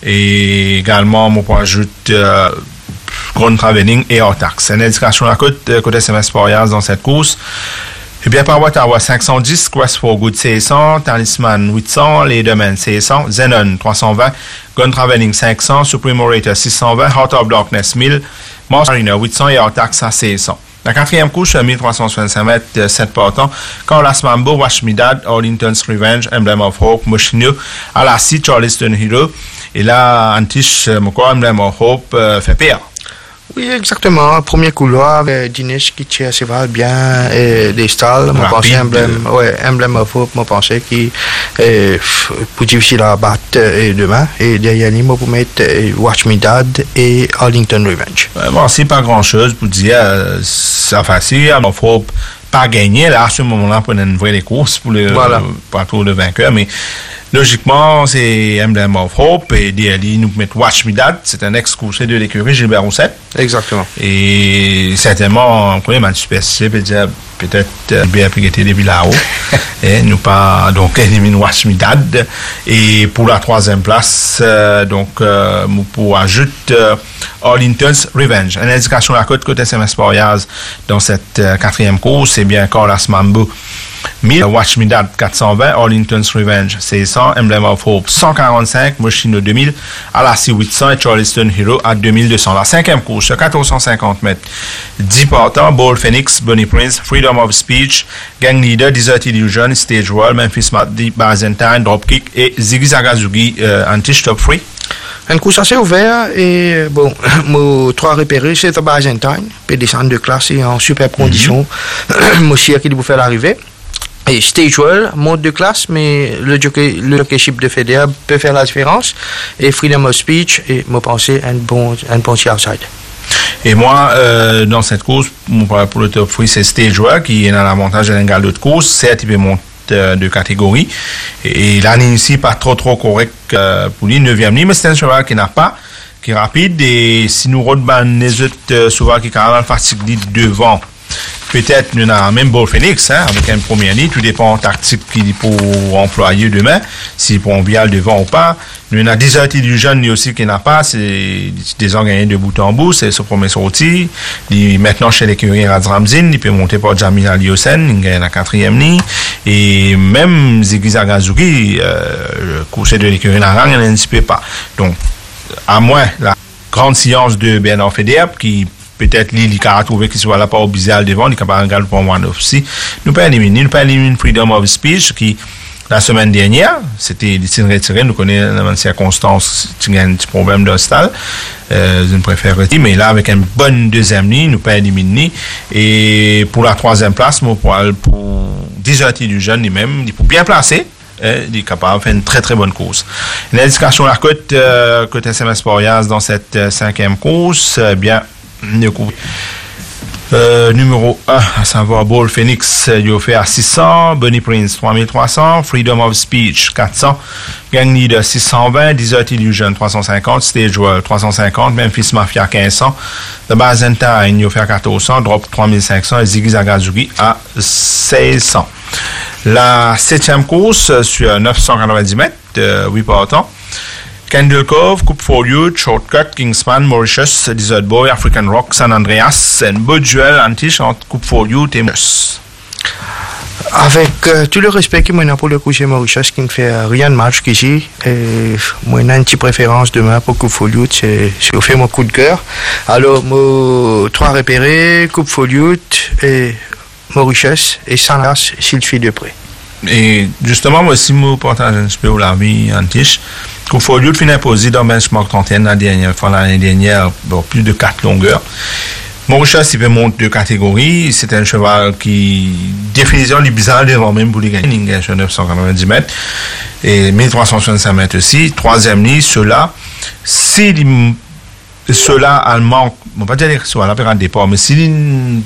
et également moi pour ajouter euh, Gun Traveling et Ortax. C'est une indication à côté, côté S M S Porias dans cette course. Et bien, par Ottawa, cinq cent dix, Quest for Good six cents, Talisman huit cents, Les Domaines six cents, Zenon trois cent vingt, Gun Traveling cinq cents, Supreme Orator six cent vingt, Heart of Darkness mille, Master Mariner huit cents et Ortax à six cents. La quatrième course, mille trois cent soixante-cinq mètres, sept partants, Carlos Mambo, Washmidad, Arlington's Revenge, Emblem of Hope, Moschino, Alassi, Charleston Hero. Et là, Antiche, Moko, Emblem of Hope, euh, fait pire. Oui, exactement. Premier couloir, euh, Dinesh qui tient assez bien et des stalls. Moi, pensais Emblem, ouais, Emblem of Hope, moi, pensais qui est plus difficile à battre euh, demain. Et derrière lui, moi, pour mettre euh, Watch Me Dad et Arlington Revenge. Euh, bon, c'est pas grand chose pour dire, euh, c'est facile. Emblem of Hope, pas gagner, là, à ce moment-là, pour une vraie course pour le, voilà. pas trop le vainqueur, mais logiquement, c'est Emblem of Hope et D L I nous met Watch Me Dad, c'est un ex-coursier de l'écurie Gilbert Rousset. Exactement. Et certainement, on connaît ma superstition, peut-être peut-être bien appliqué des Villaro. Et nous pas donc éliminer Watch Me Dad. Et pour la troisième place, euh, donc euh, nous pour ajouter euh, Arlington's Revenge. Une indication à côté côté S M S Porias dans cette euh, quatrième course, c'est bien Carlos Mambo. mille, Watch Me Dad quatre cent vingt, Arlington's Revenge six cents, Emblem of Hope cent quarante-cinq, Moschino deux mille, Alassi huit cents et Charleston Hero à deux mille deux cents. La cinquième course, quatorze cent cinquante mètres, dix partants, Ball Phoenix, Bonnie Prince, Freedom of Speech, Gang Leader, Desert Illusion, Stage World, Memphis Matty, Byzantine, Dropkick et Ziggy Zagazugi, euh, Antiche Top Free. Une course assez ouverte et bon, moi, trois repérés, c'est le Byzantine, peut descendre de classe et en superbe condition. Mm-hmm. Moi, aussi, qui vous fait l'arrivée. Et Stage World, mode de classe, mais le jockey, le jockeyship de Federer peut faire la différence. Et Freedom of Speech, et moi penser un bon, un bon outside. Et moi, euh, dans cette course, pour le top free, c'est Stage World qui est dans l'avantage d'un galop de course. Certes, il peut monter de catégorie. Et, et l'année ici, pas trop trop correct euh, pour lui, neuvième ligne, mais c'est un cheval qui n'a pas, qui est rapide. Et si nous retenons les autres euh, souvent qui carrément fatigués devant, peut-être nous avons même Ball Phoenix hein, avec une première ligne, tout dépend de la tactique qu'il pour employer demain, s'il prend bien le devant ou pas. Nous avons des autres illusions aussi qui n'a pas, c'est des organisés de bout en bout, c'est ce premier sorti. Il, maintenant chez l'écurie Rajramjin, il peut monter par Jamil Aliosen, il gagne la quatrième ligne. Et même Ziggy Zagazugi, euh, le coursier de l'écurie Narang, il n'anticipe pas. Donc, à moins la grande science de Bernard Federer qui peut-être lui, il a trouvé qu'il soit là pas au bizarre devant, il a pas un galop pour moi aussi. Nous pas éliminer, nous pas éliminer Freedom of Speech qui La semaine dernière, c'était des signes retirés. Nous connaissons dans les circonstances, il y a un petit problème d'hostal. Euh, je ne préfère retirer. Mais là, avec une bonne deuxième ligne, nous pas éliminer. Et pour la troisième place, moi, pour, pour dix heures du jeune, lui-même, il faut bien placer. Euh, il est capable de faire une très très bonne course. L'indication de la côte, euh, côte S M S Porias dans cette euh, cinquième course, euh, bien, le coup. Euh, numéro un, à savoir Ball Phoenix, il a fait à six cents, Bunny Prince trois mille trois cents, Freedom of Speech quatre cents, Gang Leader six cent vingt, Desert Illusion trois cent cinquante, Stage World trois cent cinquante, Memphis Mafia quinze cents, The Byzantine il a fait à quatorze cents, Drop trois mille cinq cents et Ziggy Zagazugi à seize cents. La septième course sur neuf cent quatre-vingt-dix mètres, euh, huit partants. Candle Cove, Coupe for Youth, Shortcut, Kingsman, Mauritius, Desert Boy, African Rock, San Andreas, un beau duel antiche entre Coupe for Youth et Mauritius. Avec euh, tout le respect que moi j'ai pour le coucher Mauritius qui ne fait euh, rien de match qu'ici, et moi j'ai une petite préférence demain pour Coupe for Youth, c'est ce qui fait mon coup de cœur. Alors, moi, trois repérés, Coupe for Youth et Mauritius et San Andreas, Sylvie de près. Et justement, moi aussi, je partage un petit peu la vie antiche. Coupe for Youth finit imposé dans Benchmark trente et un la dernière fois, l'année dernière, bon, plus de quatre longueurs. Mauritius, il peut monter deux catégories. C'est un cheval qui, définition, il est bizarre devant même pour les gagner. Il gagne sur neuf cent quatre-vingt-dix mètres et mille trois cent soixante-cinq mètres aussi. Troisième ligne, ceux-là, si ceux-là, allemand, on va pas dire que ce soit la période de départ, mais s'il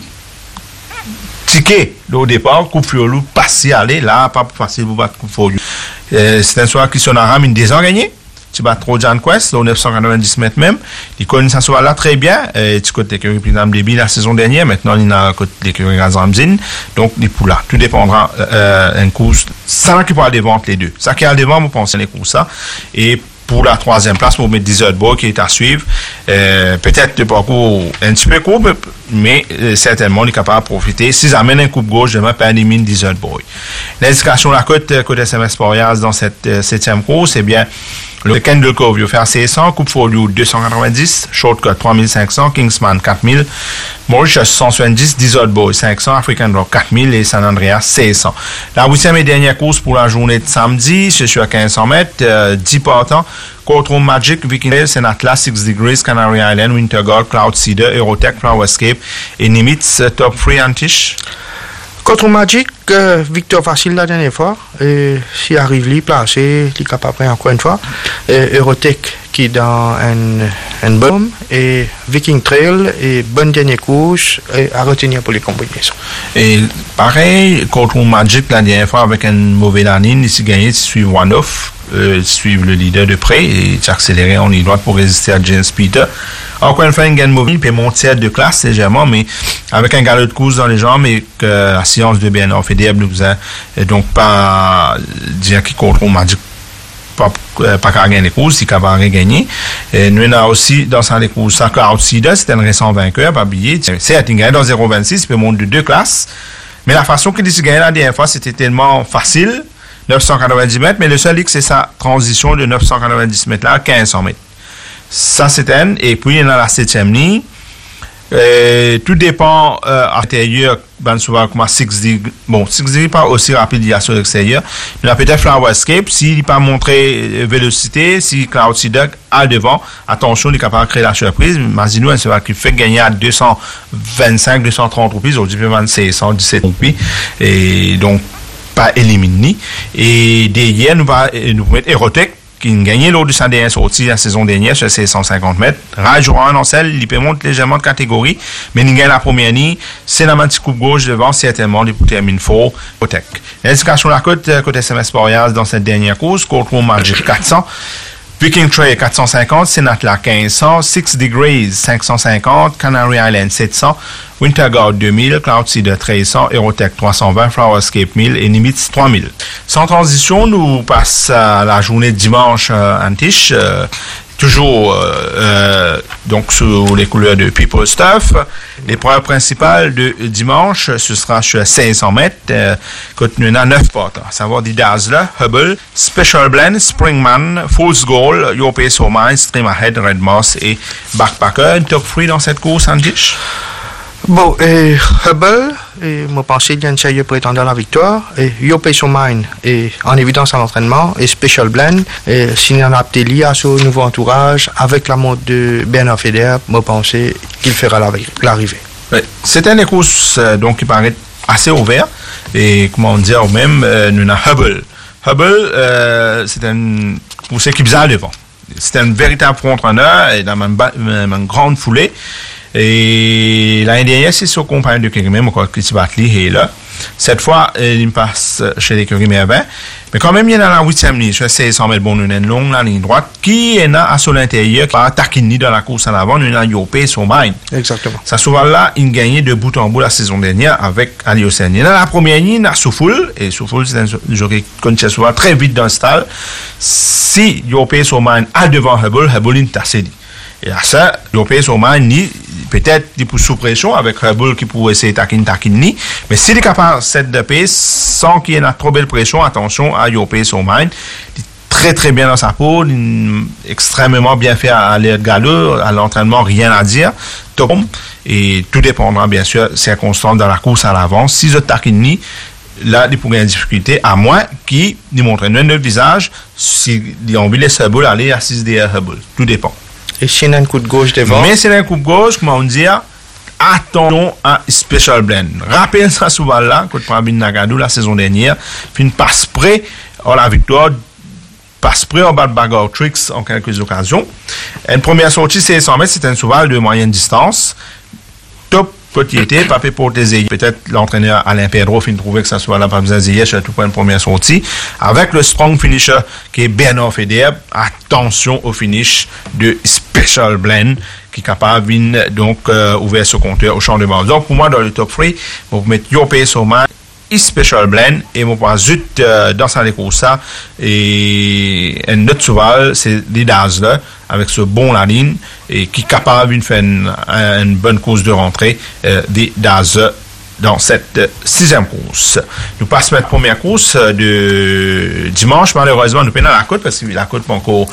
ticket au départ, Coupe for Youth, passer, aller, là, pas facile pour battre Coupe for Youth. Euh, c'est un soir qui sont en rame, une des ans gagné. Tu bats trop John Quest, au neuf cent quatre-vingt-dix mètres même. Il connaît ça soit là très bien. Euh, tu côté l'écurie Plinam Débit la saison dernière. Maintenant, il a côté l'écurie Gazamzine. Donc, il pour là. Tout dépendra, euh, une course. Ça qui pourra devant les deux. Ça qui est à devant, vous pensez les courses, ça. Et pour la troisième place, pour mettre Desert Boy qui est à suivre. Euh, peut-être de parcours un petit peu court, mais euh, certainement, il est capable de profiter. S'ils amènent un coupe gauche, demain, pas éliminer Desert Boy. L'indication de la côte, côté S M S Porias dans cette euh, septième course, c'est bien le Candle Cove, il va faire six cents, Coupe for Youth deux cent quatre-vingt-dix, Shortcut trois mille cinq cents, Kingsman quatre mille, Mauritius cent soixante-dix, Desert Boy cinq cents, African Rock quatre mille et San Andreas seize cents. La huitième et dernière course pour la journée de samedi, c'est sur quinze cents mètres, euh, dix partants, Courtroom Magic, Viking Trail, Saint Atlas, six Degrees, Canary Island, Winter Guard, Cloud Cedar, Aerotech, Flowerscape et Nimitz, uh, Top Free Antiche. Contre Magic, euh, victoire facile la dernière fois. Et s'il arrive lui placé, il est capable encore une fois. Et Eurotech qui est dans un, un bon et Viking Trail et bonne dernière course et à retenir pour les combinaisons. Et pareil, contre Magic la dernière fois avec une mauvaise ligne, il s'est gagné, il suit One Off, euh, suivre le leader de près et accélérer en ligne droite pour résister à James Peter. Encore une fois, une gagne mobile, puis monter de classe légèrement, mais avec un galop de course dans les jambes et que la science de B N R Fédéable nous a donc pas dire qu'il contrôle Magic, pas, pas qu'à gagner les courses, il va gagner. Et nous avons aussi dans sa course, ça, Cloud Cedar, c'est un récent vainqueur, pas oublier. C'est un gagné dans zéro virgule vingt-six, il peut monter de deux classes. Mais la façon qu'il s'est gagné la dernière fois, c'était tellement facile, neuf cent quatre-vingt-dix mètres, mais le seul hic, c'est sa transition de neuf cent quatre-vingt-dix mètres là à quinze cents mètres. Ça, c'est un. Et puis, il y en a la septième ligne. Euh, tout dépend euh, à l'intérieur, ben souvent comme six D. Bon, six D pas aussi rapide il y a sur l'extérieur. Il y a peut-être Flowerscape. S'il n'a pas montré vélocité, si Cloud Cedar à devant, attention, il est capable de créer la surprise. Imaginez-nous un cheval qui fait gagner à deux cent vingt-cinq, deux cent trente roupies, aujourd'hui, vingt-six cent dix-sept roupies. Et donc, pas éliminé. Et derrière, nous va nous mettre Aerotech, qui a gagné lors du cent un sorti la saison dernière sur ces cent cinquante mètres. Raj Joran Ancel, il peut monter légèrement de catégorie, mais il gagne la première ligne. C'est la petite coupe gauche devant, certainement, il termine fort. Aerotech. L'indication de la côte, côté S M S Porias dans cette dernière course, Courtroom Magic quatre cents, Viking Trail quatre cent cinquante, Senatla quinze cents, six Degrees cinq cent cinquante, Canary Island sept cents, Winter Guard deux mille, Cloud Cedar treize cents, Aerotech trois cent vingt, Flowerscape mille et Nimitz trois mille. Sans transition, nous passons à la journée de dimanche euh, Antiche, euh, toujours euh, euh, donc sous les couleurs de People Stuff. L'épreuve principale de dimanche, ce sera sur cinq cents mètres, euh, contenu à neuf portes, à savoir des Dazzler, Hubble, Special Blend, Springman, Fool's Goal, Your Pace for Mine, Stream Ahead, Red Moss et Backpacker. Une top free dans cette course, Antiche? Bon, et Hubble, et moi pensais qu'il y a un sérieux prétendant à la victoire. Et Yo Pay So Mine est en évidence à l'entraînement et Special Blend. Et Sinan Abdelli a son nouveau entourage avec la montre de Bernard Feder. Moi pensais qu'il fera l'arrivée. Oui. C'est une course euh, donc qui paraît assez ouvert et comment dire même euh, nous avons Hubble. Hubble euh, c'est une course qui bizarre devant. C'est un véritable front-runner et dans une grande foulée. Et l'année dernière, c'est son compagnon de Kérimé, mon Christy Batley, est là. Cette fois, il passe chez les Kérimé à vingt. Mais quand même, il y en a la huitième ligne, sur six cents mètres, bon, nous avons une longue la ligne droite, qui est là, à son intérieur, qui va Takini dans la course en avant, nous avons Yo Pay So Mine. Exactement. Ça, souvent là, il gagnait de bout en bout la saison dernière avec Ali Hossein. Dans la première ligne, il y a Soufoul, et Soufoul, c'est un jockey qui connaît souvent très vite dans le style. Si Yo Pay So Mine a devant Hubble, Hubble, il est assez dit. Et à ça, Yo Pay So Mine, ni peut-être il peut sous pression avec Hubble qui pourrait essayer taquiner taquiner, mais s'il est capable de set de pace sans qu'il y ait trop belle pression, attention à Yo Pay So Mine. Il est très très bien dans sa peau, il est extrêmement bien fait à l'air de galop, à l'entraînement, rien à dire. Top. Et tout dépendra bien sûr circonstances dans la course à l'avant. Si je taquine, là, il pourrait y avoir une difficulté, à moins qu'il montre un autre visage, s'il a envie de laisser Hubble aller assise derrière Hubble. Tout dépend. Et s'il y a un coup de gauche devant. Mais c'est un coup de gauche, comment on dit, attendons à Special Blend. Rappelez ça souvent là, quand on a bien Nagadou la saison dernière, puis une passe près, en la victoire, passe près en bas de bagarre tricks en quelques occasions. Une première sortie, c'est cent mètres, c'est un cheval de moyenne distance. Top propriété, pas fait pour tes peut-être l'entraîneur Alain Pedro fin trouver que ça soit là pas besoin d'essayer surtout pour une première sortie avec le strong finisher qui est Bernard Feder. Attention au finish de Special Blend qui est capable de donc euh, ouvrir ce compteur au champ de base. Donc pour moi dans le top three vous mettez Yo Pay So Mine et Special Blend et mon point zut euh, dans sa course et un autre cheval c'est les Daz là avec ce bon la ligne et qui est capable de faire une, une bonne course de rentrée euh, des Daz dans cette euh, sixième course. Nous passons à la première course euh, de dimanche. Malheureusement, nous prenons la côte parce que la côte n'est pas encore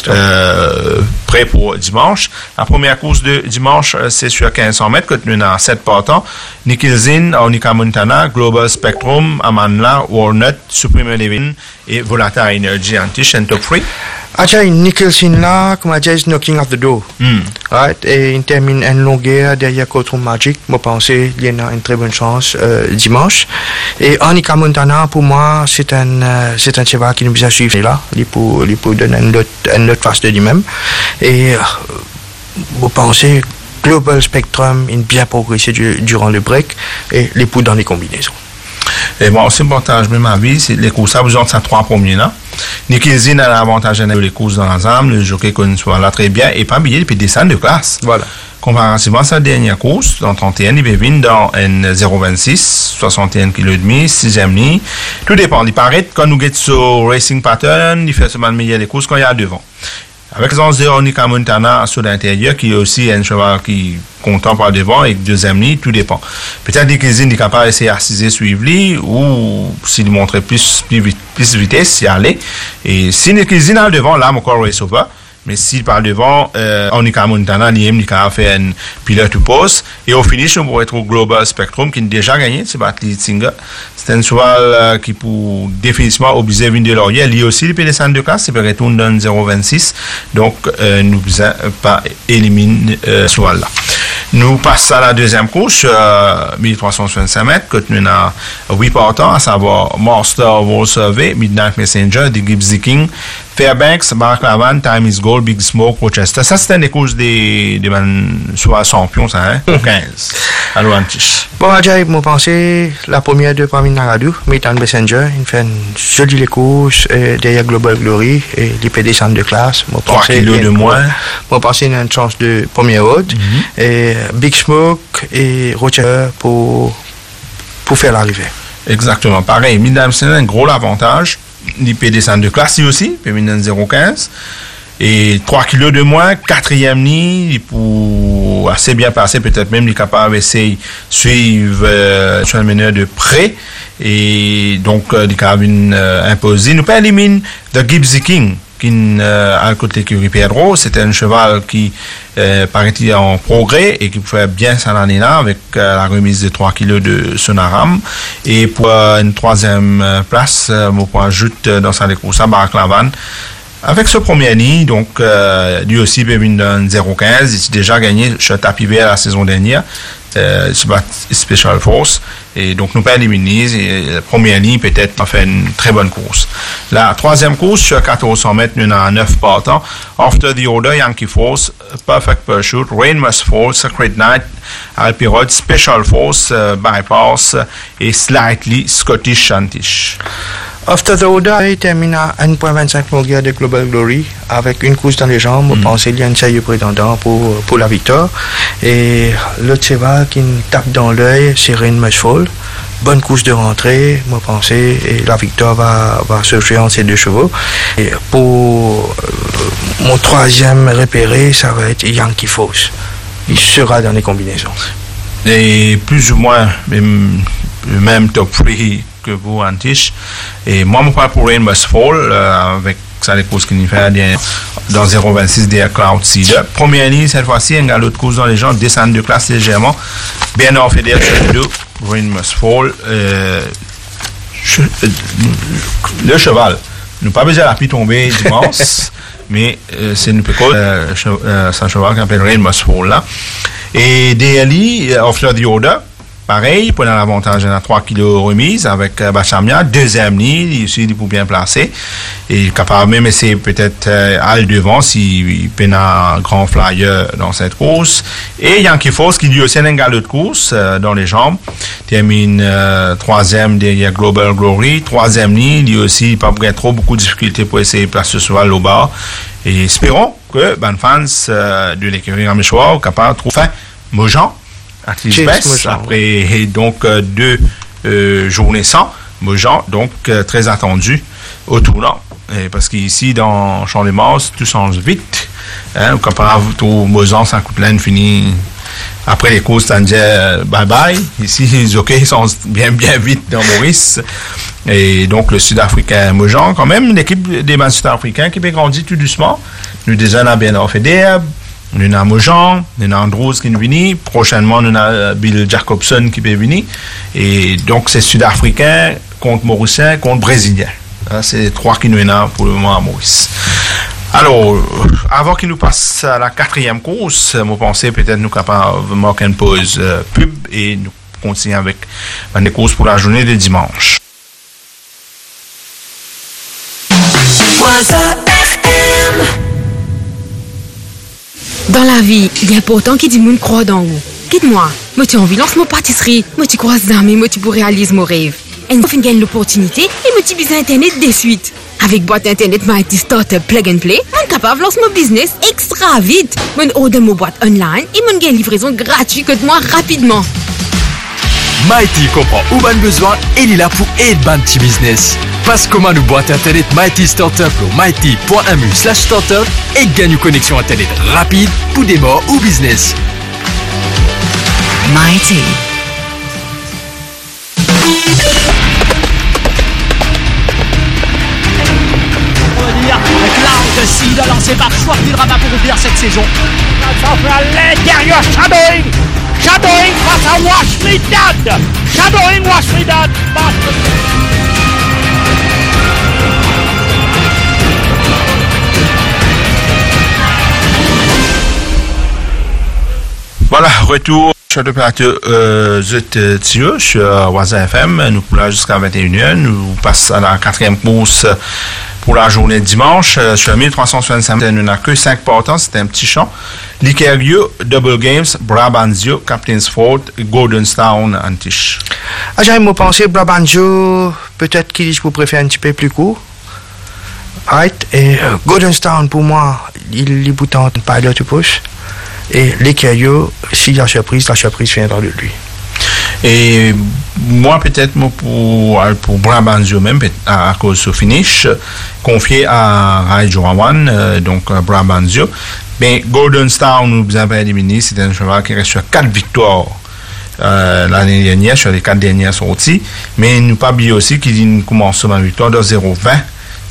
euh, prêt pour dimanche. La première course de dimanche, euh, c'est sur quinze cents mètres, que nous avons sept partants. Nikilzin, Onika Montana, Global Spectrum, Amanla, Walnut, Supreme Levin et Volatile Energy Antish and Top Free. Ajay Nicholson là, comme Ajay is knocking at the door. Mm. Right? Et il termine une longueur derrière Courtroom Magic. Moi, pense qu'il y a une très bonne chance euh, dimanche. Et Onika Montana, pour moi, c'est un, euh, c'est un cheval qui nous a suivi là. Il peut, il peut donner une autre, une autre face de lui-même. Et euh, vous pensez, Global Spectrum, il a bien progressé du, durant le break et les poules dans les combinaisons. Et bon, c'est partage même avis, c'est les courses, ça vous ont ça trois premiers là. Nikilzin a l'avantage de les courses dans l'ensemble, le jockey qu'on soit là très bien, et pas oublier, il peut descendre de classe. Voilà. Comparativement à sa dernière course, dans trente et un, il peut venir dans un zéro vingt-six, soixante et un virgule cinq kilos, sixième ligne. Tout dépend. Il paraît quand nous get sur Racing Pattern, il fait seulement le meilleur des courses quand il y a devant. Avec les onze de Onika Montana sur l'intérieur, qui est aussi un cheval qui est content par devant et deuxième ligne, tout dépend. Peut-être que Nikilzin est capable d'essayer d'assiser suivre lui, ou s'il montrait plus, plus, vite, plus vitesse, y aller. Et si Nikilzin a le devant, là, mon corps race over. Mais s'il parle devant, euh, Onika Montana, il a fait un pilote to post. Et au finish, on pourrait trouver Global Spectrum, qui a déjà gagné, c'est Batley Singer. C'est un cheval euh, qui pour définitivement obliger Vin de Laurier. Lui aussi, il peut descendre de classe, il peut retourner dans zéro vingt-six. Donc, euh, nous ne pas éliminer euh, ce cheval-là. Nous passons à la deuxième course, euh, mille trois cent soixante-cinq mètres, que nous avons huit partants, à savoir Master World Survey, Midnight Messenger, The Gibbsy King, Fairbanks, Mark Lavan, Time is Gold, Big Smoke, Rochester. Ça, c'était des courses des, des man, soit champions, ça, hein, au quinze. Alors, Antish. Bon, Ajay, moi, pensez, la première de parmi Nagadou, Midnight Messenger, il fait une jolie les courses, euh, derrière Global Glory, et il peut descendre de classe. trois kilos de moins. Moi, pensez, il y a une chance de première haute, mm-hmm. et Big Smoke et Rochester pour, pour faire l'arrivée. Exactement. Pareil, Midnight Messenger, un gros avantage. Il peut descendre de classe aussi, il peut venir dans zéro quinze. Et trois kilos de moins, quatrième ligne, il peut assez bien passer, peut-être même il est capable d'essayer de suivre euh, sur le meneur de près. Et donc, euh, il est capable d'imposer. Euh, nous peut éliminer The Gibbsy King, qui qui euh, à côté de l'écurie Pedro. C'était un cheval qui euh, paraît-il en progrès et qui pouvait bien cette année-là avec euh, la remise de trois kilos de Sonaram. Et pour euh, une troisième euh, place, euh, mon point ajoute euh, dans sa course à Barclavan. Avec ce premier nid, donc euh, lui aussi Bévin dans zéro quinze, il a déjà gagné chez Tapis Vert la saison dernière. Euh, Special Force et donc nous pas éliminer et la première ligne peut-être a fait une très bonne course. La troisième course sur quatorze cents mètres nous avons neuf partants. After the Order, Yankee Force, Perfect Pursuit, Rain Must Fall, Sacred Night, Alpirod, Special Force, uh, Bypass et Slightly Scottish Shantish. After the Order, il termine à un virgule vingt-cinq mondial de Global Glory avec une course dans les jambes. Mm. Je pense qu'il y a un sérieux prétendant pour, pour la victoire. Et l'autre cheval qui me tape dans l'œil, c'est Rain Must Fall. Bonne course de rentrée, je pense, et la victoire va, va se jouer entre ces deux chevaux. Et pour euh, mon troisième repéré, ça va être Yankee Force. Il sera dans les combinaisons. Et plus ou moins le même top trois que vous, Antiche. Et moi, je parle pour Rain Must Fall, euh, avec ça, les courses qu'il fait dans zéro vingt-six des Cloud Seeder. Première ligne, cette fois-ci, il y a l'autre course dans les gens, descendre de classe légèrement. Bien en fédère sur deux, Rain Must Fall. Euh, che, euh, le cheval, nous pas besoin de la pi tomber dimanche, mais euh, c'est une pécote, euh, euh, c'est un cheval qui s'appelle Rain Must Fall là. Et D L I, After the Order, pareil, prenant l'avantage de la trois kilos remise avec euh, Bachamia, deuxième ligne, il aussi pour bien placer. Et capable même essayer peut-être euh, aller devant s'il peine un grand flyer dans cette course. Et Yankee Force qui lui aussi a un galop de course euh, dans les jambes. Termine euh, troisième derrière Global Glory. Troisième ligne, lui aussi, pas trop beaucoup de difficultés pour essayer de placer ce cheval au bas. Et espérons que les fans euh, de l'écurie Raméchois capable de trouver Mojan. Après donc euh, deux euh, journées sans Mojan, donc euh, très attendu au tournant. Et parce qu'ici dans Champ-les-Mars, tout change vite. Hein, comparable au Mojan, ça coûte plein fini. Après les courses, ça dit euh, bye bye. Ici, les jockeys sont bien bien vite dans Maurice. Et donc le Sud-Africain Mojan, quand même, l'équipe des matchs sud-africains qui peut grandir tout doucement. Nous déjà on a bien en fédère. Nous avons Mojan, nous avons Andrews qui est venu, prochainement nous avons Bill Jacobson qui est venu, et donc c'est Sud-Africain contre Mauricien contre Brésilien. C'est les trois qui nous sont pour le moment à Maurice. Alors, avant qu'il nous passe à la quatrième course, je pensais peut-être nous capables de marquer une pause euh, pub et nous continuer avec les courses pour la journée de dimanche. Dans la vie, il est important qu'il dit moun croit dans vous. Quitte-moi, moi tu envie lance mon pâtisserie, moi tu crois d'armes, moi tu pour réaliser mon rêve. Et nous gagne l'opportunité et moi tu besoin internet de suite. Avec boîte internet Mighty Startup Plug and Play, on est capable de lancer mon business extra vite. Mon order mon boîte online et mon gagne livraison gratuite que moi rapidement. Mighty comprend où ban besoin et il est là pour aider ban petit business. Passe commande boîte internet Mighty Startup au mighty point m u slash startup et gagne une connexion internet rapide pour démarrer ou business. Mighty. On va dire Cloud Seeder lancé par Schwartz Rama pour ouvrir cette saison. Ça fait à l'intérieur Shadowing. Shadowing face à Washley Dad. Shadowing Washley Dad. Voilà, retour sur l'opérateur euh, Z T I E sur Waza F M. Nous pouvons jusqu'à vingt et une heures. Nous passons à la quatrième course pour la journée de dimanche. Euh, sur mille trois cent soixante-cinq, nous n'avons que cinq partants. C'était un petit champ. Liquerio, Double Games, Brabantio, Captain's Ford, Goldenstown, Antiche. Ah, j'aime penser Brabantio, peut-être qu'il je vous préfère un petit peu plus court. Right. Et euh, Goldenstown, pour moi, il est boutant pas de push. Et les cailloux, s'il y a surprise, la surprise viendra de lui. Et moi, peut-être, moi, pour, pour Brabantio même, à, à cause du finish, confié à Raijoawan, euh, donc Brabantio. Mais Goldenstown, nous avons éliminé, c'est un cheval qui reste sur quatre victoires euh, l'année dernière, sur les quatre dernières sorties. Mais nous pas oublier aussi qu'il commence sur la victoire de zéro vingt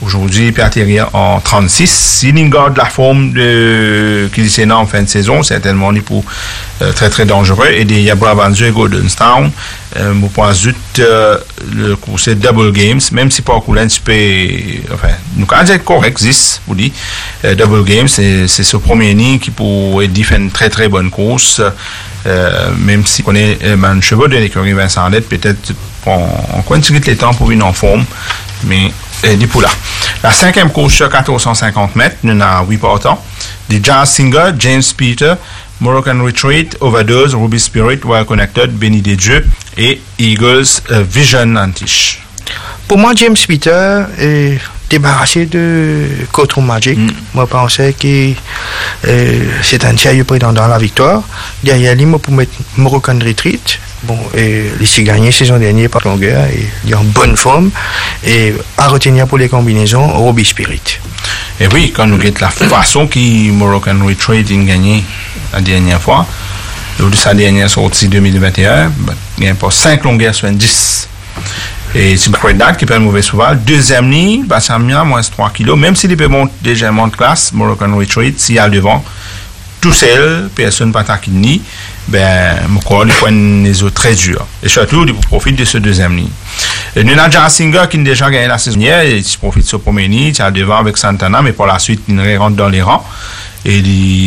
Aujourd'hui, il peut atterrir en trente-six. S'il garde la forme de Kilisena en fin de saison, certainement, il est euh, très, très dangereux. Et des Yabrabanzu et Goldenstown, euh, je pense que euh, le coup, c'est Double Games, même si pas coulant, tu peux, enfin, nous, quand c'est correct, dix, vous dites, euh, Double Games, c'est, c'est ce premier nid qui peut faire une très, très bonne course, euh, même si on est, euh, un cheveu de l'écurie Vincent Lette, peut-être, on, on continue les temps pour venir en forme, mais, des poulas. La cinquième course sur quatorze cent cinquante mètres, nous avons huit partants. Des Jazz Singer, James Peter, Moroccan Retreat, Overdose, Ruby Spirit, Well Connected, Benny des Dieux et Eagles uh, Vision Antiche. Pour moi, James Peter est débarrassé de Courtroom Magic. Mm. Moi, je pensais que euh, c'est un sérieux prétendant à la victoire. Derrière lui, moi, pour mettre Moroccan Retreat. Bon, et il s'est gagné saison dernière par longueur, et il est en bonne forme. Et à retenir pour les combinaisons, Ruby Spirit. Et oui, quand nous regardons la façon que Moroccan Retreat a gagné la dernière fois, lors de sa dernière sortie deux mille vingt et un, il y a pas cinq longueurs sur dix. Et c'est Backward qui peut mauvais souvent. Deuxième ligne, Bassamia, moins trois kilos. Même s'il peut monter déjà monte classe, Moroccan Retreat, s'il y a le devant, tout seul, personne pas attaqué ni, ben, mon corps, il faut les autres très dur. Et surtout, il profite de ce deuxième ligne. Nous avons déjà un Singer qui a déjà gagné la saison dernière, et il profite de ce premier ligne, il y a le devant avec Santana, mais pour la suite, il rentre dans les rangs. Et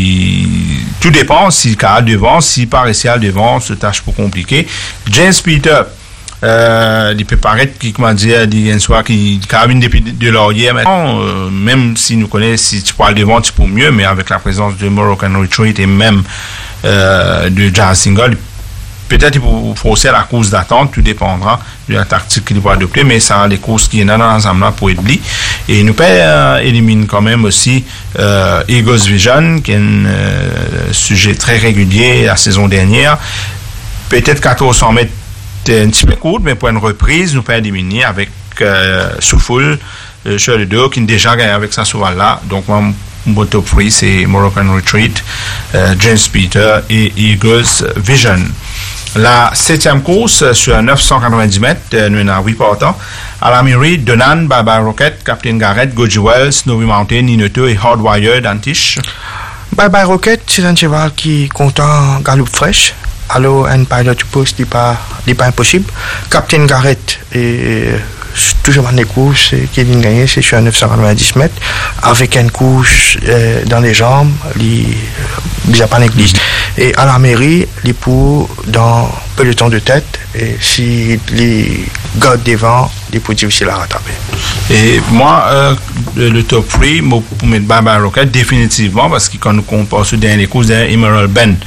il, tout dépend s'il y a devant, s'il paraît ici à devant, c'est une tâche pour compliquée. James Peter, Euh, il peut paraître qui comment dire il y a une soirée qui carabine depuis de laurier maintenant, euh, même si nous connaissons si tu parles devant tu peux mieux, mais avec la présence de Moroccan Retreat et même euh, de Jazz Single, peut-être il faut forcer la course d'attente, tout dépendra de la tactique qu'il va adopter, mais ça a les courses qui sont dans l'ensemble là pour être bli. Et nous peut euh, éliminer quand même aussi euh, Eagles Vision qui est un euh, sujet très régulier la saison dernière, peut-être quatorze cents mètres un petit peu court, mais pour une reprise, nous pouvons éliminer avec euh, Soufoul, euh, sur le dos, qui a déjà gagné avec ça souvent là. Donc, mon, mon top three, c'est Moroccan Retreat, euh, James Peter et Eagles Vision. La septième course, sur neuf cent quatre-vingt-dix mètres, euh, nous avons huit partants. À la mairie, Donan, Baba Rocket, Captain Garrett, Goji Wells, Snowy Mountain, Ninoto et Hardwired Antiche. Bye Bye Rocket, c'est un cheval qui content galop fraîche. Alors, un pilot post n'est pas, pas impossible. Captain Garrett est toujours dans les courses qui vient gagner, c'est sur neuf cent quatre-vingt-dix mètres, avec une course euh, dans les jambes, il n'a pas négligé. Et à la mairie, il pour dans peloton de tête, et si les gars devant, il est difficile à rattraper. Et moi, euh, le top trois, pour mettre Baba Rocket, définitivement, parce que quand nous comparons sur les courses d'Emerald Bend,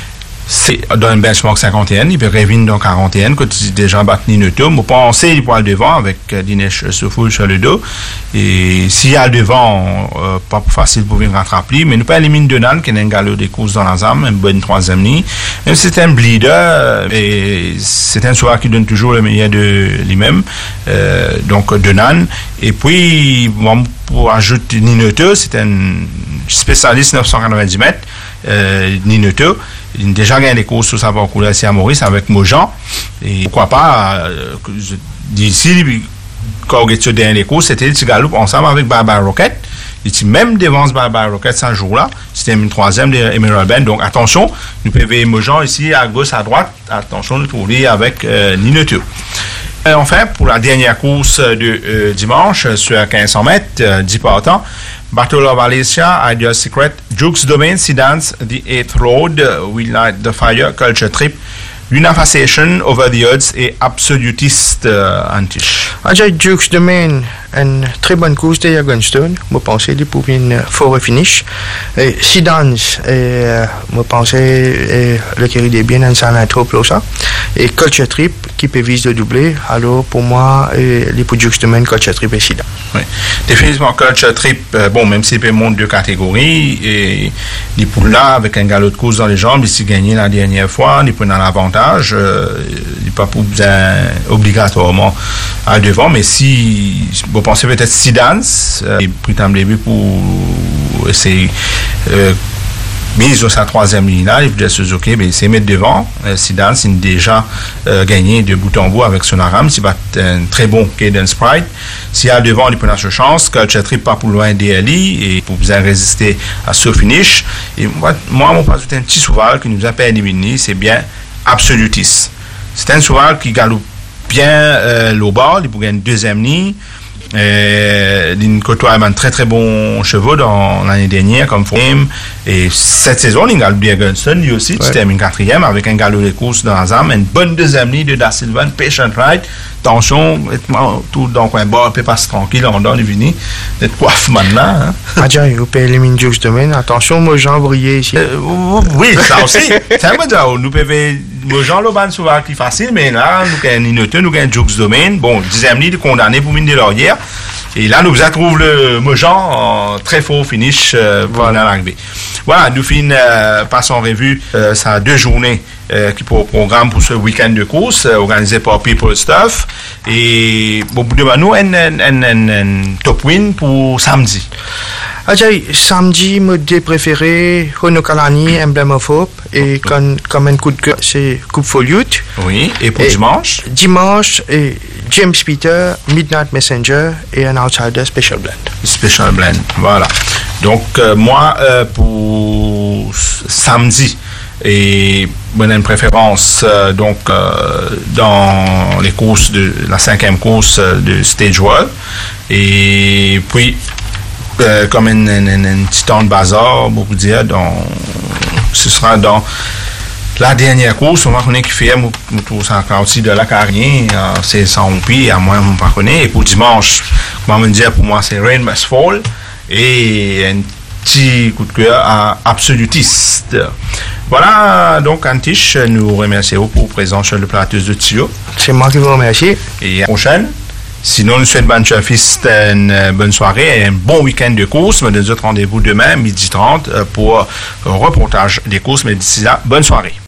c'est dans un benchmark cinquante et un, il peut revenir dans quarante et un, quand il déjà battu Ninoto. Je pense qu'il peut aller devant avec euh, Dinesh Soufoul sur le dos. Et s'il y a le devant, euh, pas facile pour venir rattraper, mais nous pas éliminer Donan, qui est un galop des courses dans la zame, une bonne troisième ligne. Même si c'est un bleeder, et c'est un soir qui donne toujours le meilleur de lui-même, euh, donc Donan. Et puis, bon, pour ajouter Ninoto, c'est un spécialiste neuf cent quatre-vingt-dix mètres, euh, Ninoto. Il a déjà gagné les courses sur sa parcours ici à Maurice avec Mojan. Et pourquoi pas, euh, d'ici, quand on est dernier les courses, c'était le petit galop ensemble avec Barbara Rocket. Il était même devant Barbara Rocket ce jour-là. C'était une troisième de Emerald Bend. Donc attention, nous pouvons voir Mojan ici à gauche, à droite. Attention de trouver avec euh, Ninoto. Et enfin, pour la dernière course de euh, dimanche, sur quinze cents mètres, euh, dix partants, Battle of Alicia, Ideal Secret, Jukes Domain, Sidans, The Eighth Road, We Light the Fire, Culture Trip, Luna Fascination, Over the Odds et Absolutist euh, Antiche. Ajay Jukes Domain, une très bonne course de Gunstone. Je pensais qu'il pouvait une forêt finish. Et Sidans, je pensais le qu'il est bien un salin trop pour ça. Et Culture Trip, qui peut viser de doubler. Alors, pour moi, les pour Jukes Domain, Culture Trip et Sidans. Oui, définitivement Culture Trip, euh, bon, même s'il peut monter deux catégories, et les poules là, avec un galop de course dans les jambes, il s'est gagné la dernière fois, il peut dans l'avantage, euh, il n'est pas pour besoin obligatoirement à devant, mais si vous pensez peut-être Sidans, euh, il pris un début pour essayer euh, mise sur sa troisième ligne là, il dit Suzuki, ben, il s'est mis devant. Euh, Zidane, c'est déjà euh, gagné de bout en bout avec son Aram. C'est un très bon cadence sprite. S'il y a devant, il peut avoir chance. Culture Trip pas pour loin D L I et pour bien résister à ce finish. Et moi, moi mon pas un petit cheval qui nous a pas éliminé, c'est bien Absolutis. C'est un cheval qui galope bien euh, l'eau bas, il peut gagner une deuxième ligne. Euh, il côtoie un très très bon chevaux dans l'année dernière comme Frame, et cette saison il a bien Gunston lui aussi, ouais. C'était une quatrième avec un galop de course dans la âme, une bonne deuxième ligne de Da Silva, patient ride, tension, tout donc un bord peut passer tranquille, on donne vini d'être coiffe maintenant. Hein. Adja, vous pouvez éliminer Jux Domaine, attention, moi Jean brillé ici. Euh, oui, ça aussi. C'est un peu ça, nous pouvons moi Jean Loban souvent qui facile, mais là nous avons une nous avons Jux Domaine, bon dixième ligne condamné pour mine de laurière. Et là, nous retrouvons le Mojan en très fort finish euh, voilà la rugby. Voilà, nous finissons euh, passons en revue euh, ça deux journées euh, qui pour programme pour ce week-end de course euh, organisé par People Stuff et au bout de nous un, un, un, un, un top win pour samedi. Ajay, samedi, mon dé préféré, Honokalani, Emblem of Hope, et okay. comme, comme un coup de cœur, c'est Coupe Foliute. Oui, et pour et dimanche Dimanche, et James Peter, Midnight Messenger, et un Outsider Special Blend. Special Blend, voilà. Donc, euh, moi, euh, pour samedi, et bonne une préférence euh, donc euh, dans les courses de la cinquième course euh, de Stage World, et puis Euh, comme un, un, un, un petit temps de bazar, beaucoup dire, dans, ce sera dans la dernière course, on va connaître qui fait, nous trouvons ça encore aussi de la carrière, c'est sans pied, à moins on ne connaît. Et pour dimanche, comment me dire, pour moi, c'est Rain Must Fall, et un petit coup de cœur à Absolutiste. Voilà, donc Antiche, nous remercions pour présence sur le plateau de Tio. C'est moi qui vous remercie. Et à la prochaine. Sinon, nous souhaitons bonne une bonne soirée et un bon week-end de course. Mais nous autres rendez-vous demain, midi trente, pour un reportage des courses. Mais d'ici là, bonne soirée.